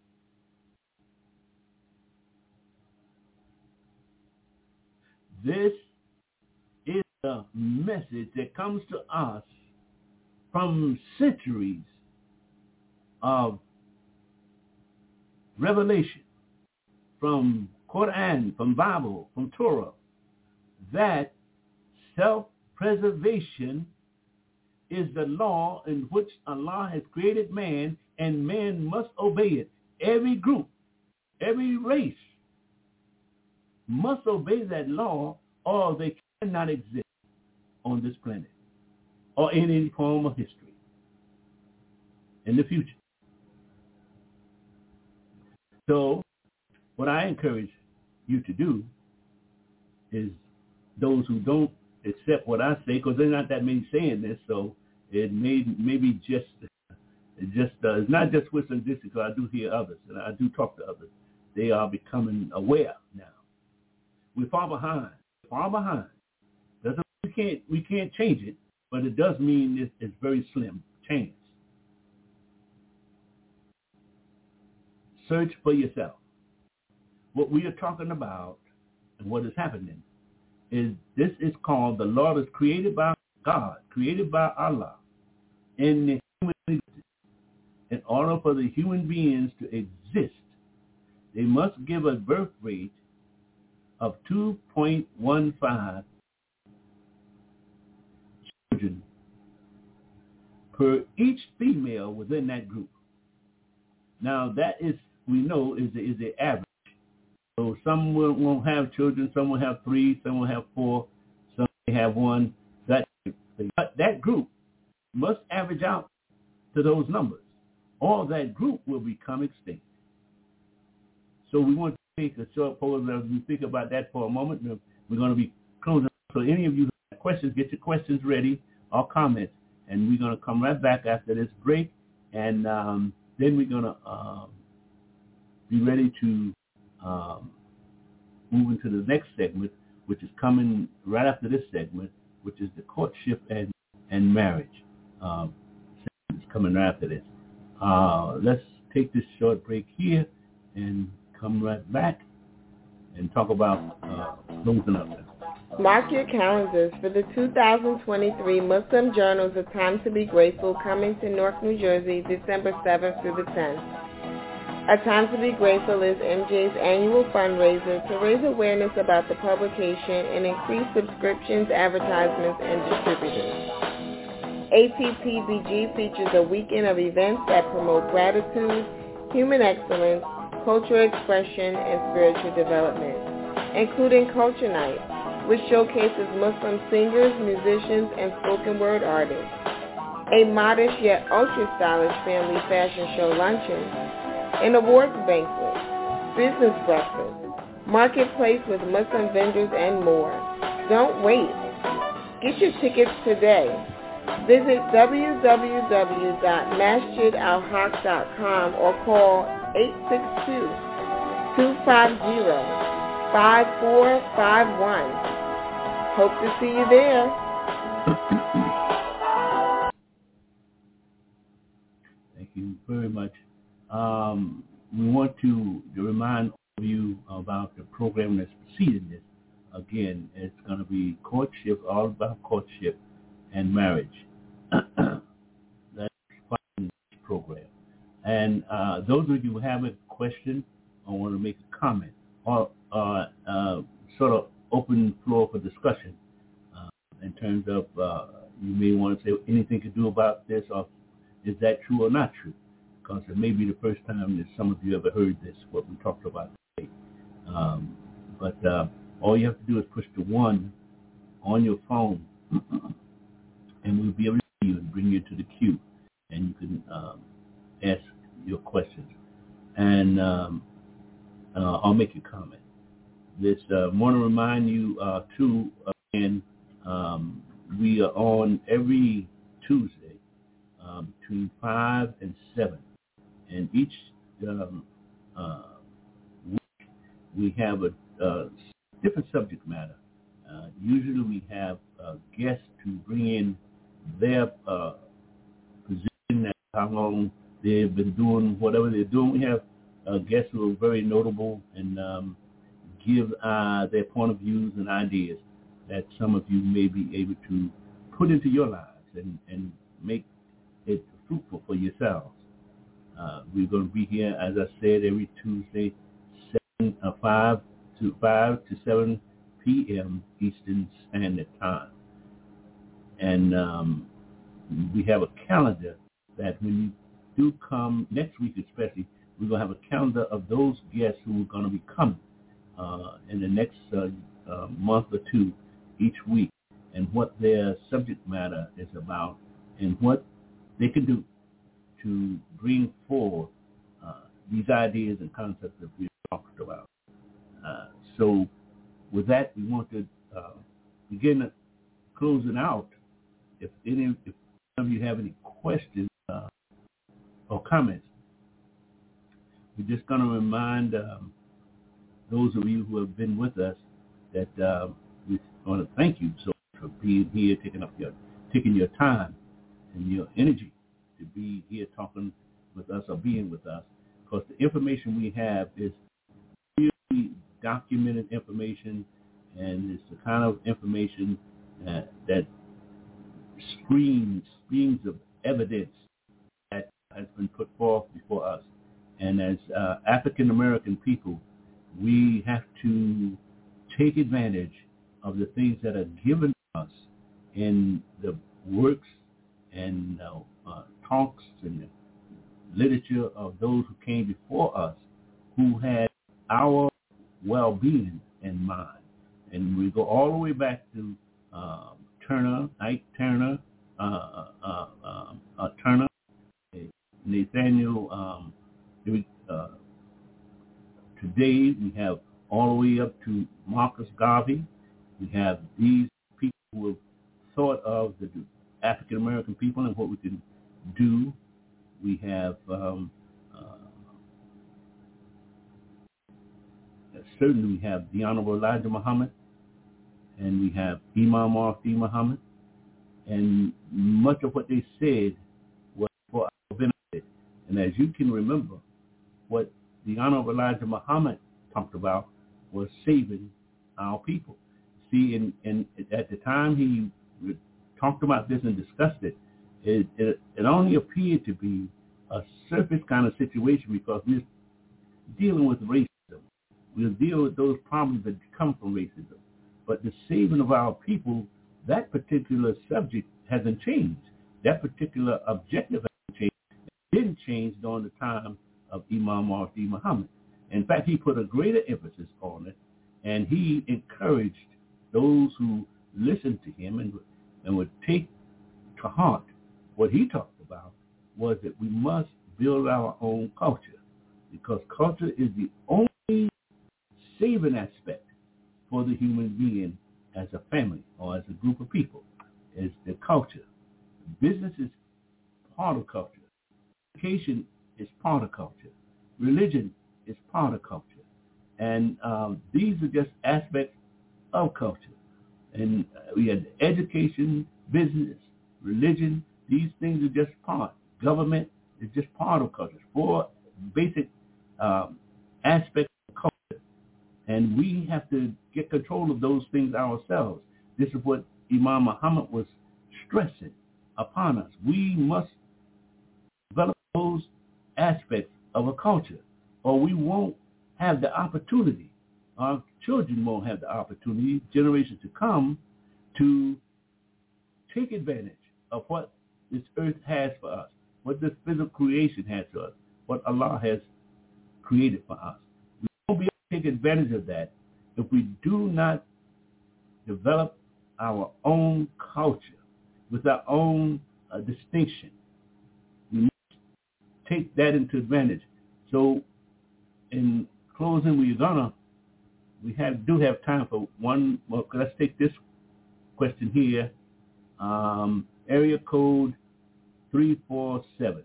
This is a message that comes to us from centuries of revelation, from Quran, from Bible, from Torah, that self-preservation is the law in which Allah has created man, and man must obey it. Every group, every race must obey that law, or they cannot exist on this planet or in any form of history in the future. So what I encourage you to do is those who don't accept what I say, because there's not that many saying this, so it may maybe just it just uh, it's not just Whistling Dixie, because I do hear others and I do talk to others. They are becoming aware now. We're far behind. Far behind. Doesn't we can't we can't change it, but it does mean it's, it's very slim chance. Search for yourself. What we are talking about and what is happening is this is called the law that's created by God, created by Allah, in the human existence. In order for the human beings to exist, they must give a birth rate of two point one five children per each female within that group. Now that is, we know, is the, is the average. So some will, won't have children, some will have three, some will have four, some may have one. That, but that group must average out to those numbers, or that group will become extinct. So we want to take a short pause as we think about that for a moment. We're going to be closing. So any of you who have questions, get your questions ready or comments, and we're going to come right back after this break, and um, then we're going to um, be ready to um, move into the next segment which is coming right after this segment, which is the courtship and, and marriage. Um, it's coming right after this. Uh, let's take this short break here and come right back and talk about uh, closing up. Mark your calendars for the two thousand twenty-three Muslim Journals A Time to Be Grateful coming to Newark, New Jersey, December seventh through the tenth. A Time to Be Grateful is M J's annual fundraiser to raise awareness about the publication and increase subscriptions, advertisements, and distributors. A T P B G features a weekend of events that promote gratitude, human excellence, cultural expression, and spiritual development, including Culture Night, which showcases Muslim singers, musicians, and spoken word artists, a modest yet ultra-stylish family fashion show luncheon, an awards banquet, business breakfast, marketplace with Muslim vendors, and more. Don't wait. Get your tickets today. Visit w w w dot masjid al haq dot com or call eight six two, two five zero, five four five one. Hope to see you there. Thank you very much. Um, we want to, to remind all of you about the program that's preceding this. Again, it's going to be courtship, all about courtship and marriage. That's this program. And uh, those of you who have a question or want to make a comment or uh, uh, sort of open floor for discussion uh, in terms of uh, you may want to say anything to do about this, or is that true or not true? Because it may be the first time that some of you ever heard this, what we talked about today. Um, but uh, all you have to do is push the one on your phone, and we'll be able to see you and bring you to the queue, and you can um, ask your questions. And um, uh, I'll make a comment. This uh, I want to remind you uh, too. Again, um, we are on every Tuesday uh, between five and seven, and each um, uh, week we have a, a different subject matter. Uh, usually, we have uh, guests to bring in their uh, position, how long they've been doing whatever they're doing. We have uh, guests who are very notable and um, give uh, their point of views and ideas that some of you may be able to put into your lives and, and make it fruitful for yourselves. Uh, we're going to be here, as I said, every Tuesday, seven, uh, five to five to seven p.m. Eastern Standard Time, and um, we have a calendar that when you do come next week, especially, we're going to have a calendar of those guests who are going to be coming uh, in the next uh, uh, month or two each week, and what their subject matter is about, and what they can do to bring forth uh, these ideas and concepts that we've talked about. Uh, so with that, we want to uh, begin closing out. If any if some of you have any questions uh, or comments, we're just going to remind um, those of you who have been with us that uh, we want to thank you so much for being here, taking up your taking your time and your energy to be here talking with us or being with us, because the information we have is really documented information, and it's the kind of information uh, that screams, screams of evidence that has been put forth before us. And as uh, African American people, we have to take advantage of the things that are given to us in the works and uh, uh, talks and literature of those who came before us, who had our well-being in mind. And we go all the way back to uh, Turner, Ike Turner, uh, uh, uh, uh, Turner, Nathaniel. Um, uh, today we have all the way up to Marcus Garvey. We have these people who have thought of the African American people and what we can do. We have um, uh, certainly we have the Honorable Elijah Muhammad, and we have Imam Mahdi Muhammad, and much of what they said was for our benefit. And as you can remember, what the Honorable Elijah Muhammad talked about was saving our people. See, in, in, at the time he talked about this and discussed it, it, it, it only appeared to be a surface kind of situation because we're dealing with racism. We'll deal with those problems that come from racism. But the saving of our people, that particular subject hasn't changed. That particular objective hasn't changed. It didn't change during the time of Imam Mahdi Muhammad. In fact, he put a greater emphasis on it, and he encouraged those who listened to him and, and would take to heart what he talked about was that we must build our own culture, because culture is the only saving aspect for the human being as a family or as a group of people, is the culture. Business is part of culture. Education is part of culture. Religion is part of culture. And um, these are just aspects of culture. And uh, we had education, business, religion. These things are just part. Government is just part of culture. Four basic um, aspects of culture. And we have to get control of those things ourselves. This is what Imam Muhammad was stressing upon us. We must develop those aspects of a culture, or we won't have the opportunity. Our children won't have the opportunity, generations to come, to take advantage of what this earth has for us, what this physical creation has for us, what Allah has created for us. We won't be able to take advantage of that if we do not develop our own culture with our own uh, distinction. We must take that into advantage. So in closing, we're gonna, we have, do have time for one more. Let's take this question here. Um, area code three four seven.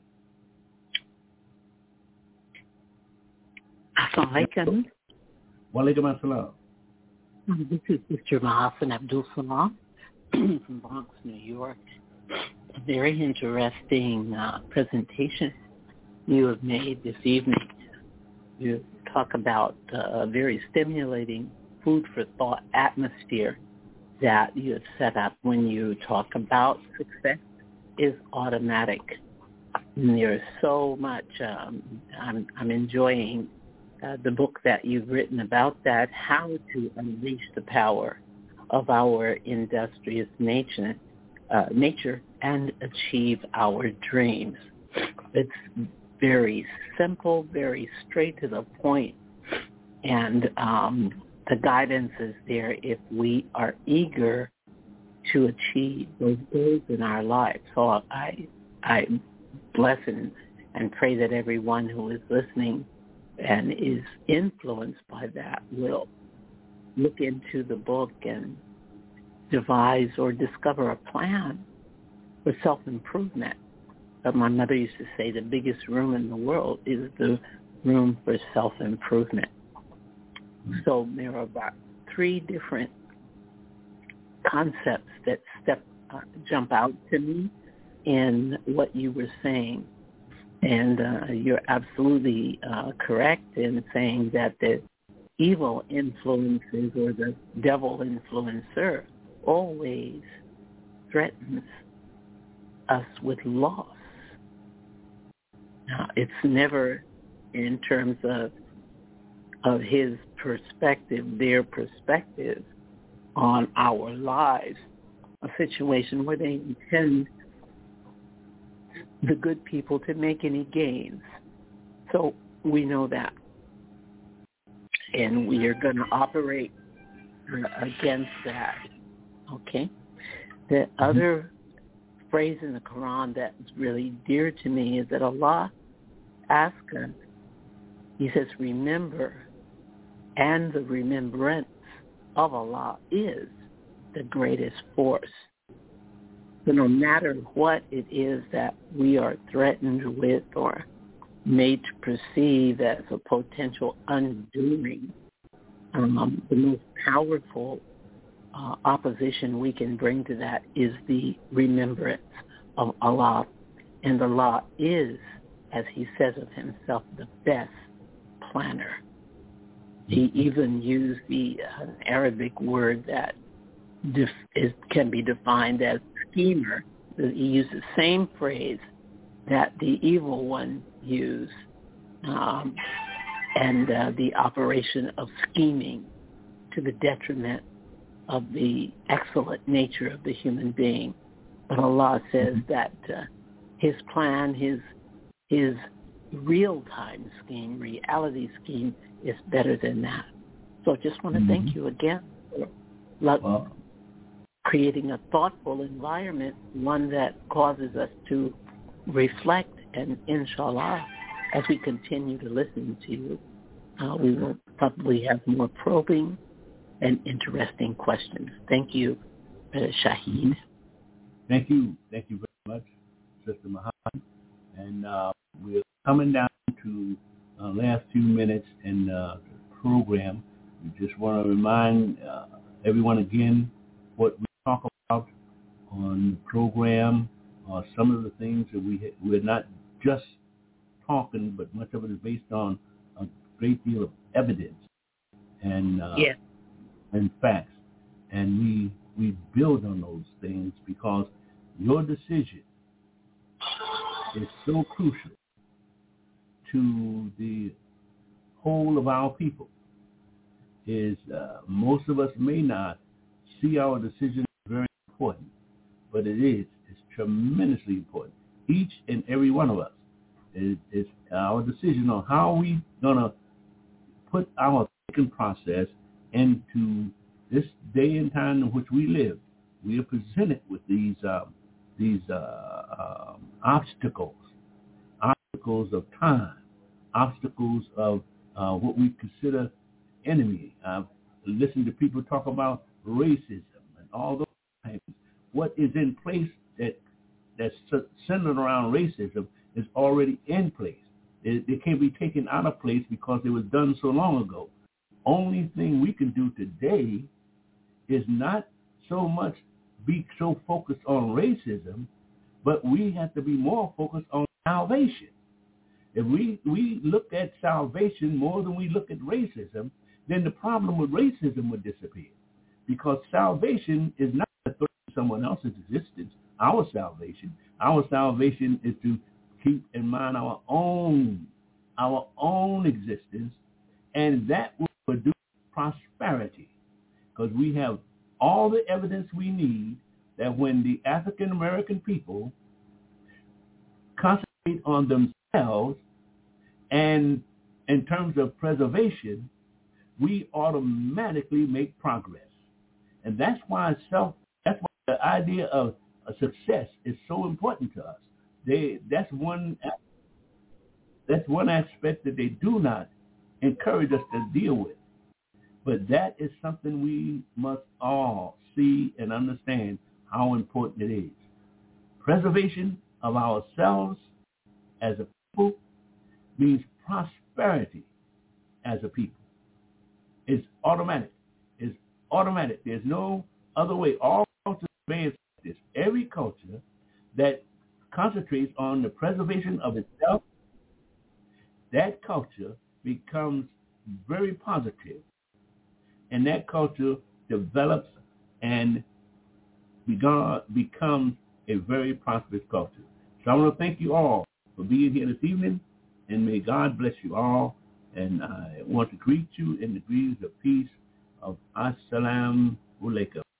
Assalamu alaikum. Wa alaikum assalam. This is Mister Mahasan Abdul Salam from Bronx, New York. A very interesting uh, presentation you have made this evening. You talk about uh, a very stimulating food for thought atmosphere that you have set up when you talk about success is automatic. And there's so much, um, I'm, I'm enjoying uh, the book that you've written about that, how to unleash the power of our industrious nature, uh, nature and achieve our dreams. It's very simple, very straight to the point, and um, the guidance is there if we are eager to achieve those goals in our lives. So I, I bless and, and pray that everyone who is listening and is influenced by that will look into the book and devise or discover a plan for self-improvement. But my mother used to say the biggest room in the world is the room for self-improvement. So there are about three different concepts that step uh, jump out to me in what you were saying. And uh, you're absolutely uh, correct in saying that the evil influences or the devil influencer always threatens us with loss. Now, it's never in terms of of his perspective, their perspective on our lives, a situation where they intend the good people to make any gains. So we know that. And we are going to operate against that. Okay? The other phrase in the Quran that's really dear to me is that Allah asks us, he says, remember, and the remembrance of Allah is the greatest force. So no matter what it is that we are threatened with or made to perceive as a potential undoing, um, the most powerful uh, opposition we can bring to that is the remembrance of Allah. And Allah is, as he says of himself, the best planner. He even used the uh, Arabic word that def- is, can be defined as schemer. He used the same phrase that the evil one used, um, and uh, the operation of scheming to the detriment of the excellent nature of the human being. But Allah says that uh, his plan, his his real-time scheme, reality scheme, is better than that. So I just want to mm-hmm. thank you again for wow. creating a thoughtful environment, one that causes us to reflect, and inshallah, as we continue to listen to you, uh, we will probably have more probing and interesting questions. Thank you, uh, Shahid. Thank you. Thank you very much, Sister Muhammad. And uh, we're coming down to the uh, last few minutes in uh, the program. We just want to remind uh, everyone again what we talk about on the program. Uh, some of the things that we ha- we're not just talking, but much of it is based on a great deal of evidence and uh, yeah. and facts, and we we build on those things because your decision is so crucial to the whole of our people. Is uh, most of us may not see our decision as very important, but it is. It's tremendously important. Each and every one of us is, is our decision on how we gonna put our thinking process into this day and time in which we live. We are presented with these um, these uh, um, obstacles, obstacles of time, obstacles of uh, what we consider enemy. I've listened to people talk about racism and all those things. What is in place that that's centered around racism is already in place. It, it can't be taken out of place because it was done so long ago. Only thing we can do today is not so much be so focused on racism, but we have to be more focused on salvation. If we, we look at salvation more than we look at racism, then the problem with racism would disappear. Because salvation is not to threaten someone else's existence. Our salvation, our salvation is to keep in mind our own, our own existence, and that will produce prosperity. Because we have all the evidence we need that when the African American people concentrate on themselves and in terms of preservation, we automatically make progress. And that's why self, that's why the idea of a success is so important to us. They, that's one, that's one aspect that they do not encourage us to deal with. But that is something we must all see and understand how important it is. Preservation of ourselves as a people means prosperity as a people. It's automatic. It's automatic. There's no other way. All cultures advance like this. Every culture that concentrates on the preservation of itself, that culture becomes very positive. And that culture develops and becomes a very prosperous culture. So I want to thank you all for being here this evening, and may God bless you all. And I want to greet you in the greetings of peace of Assalamu alaikum.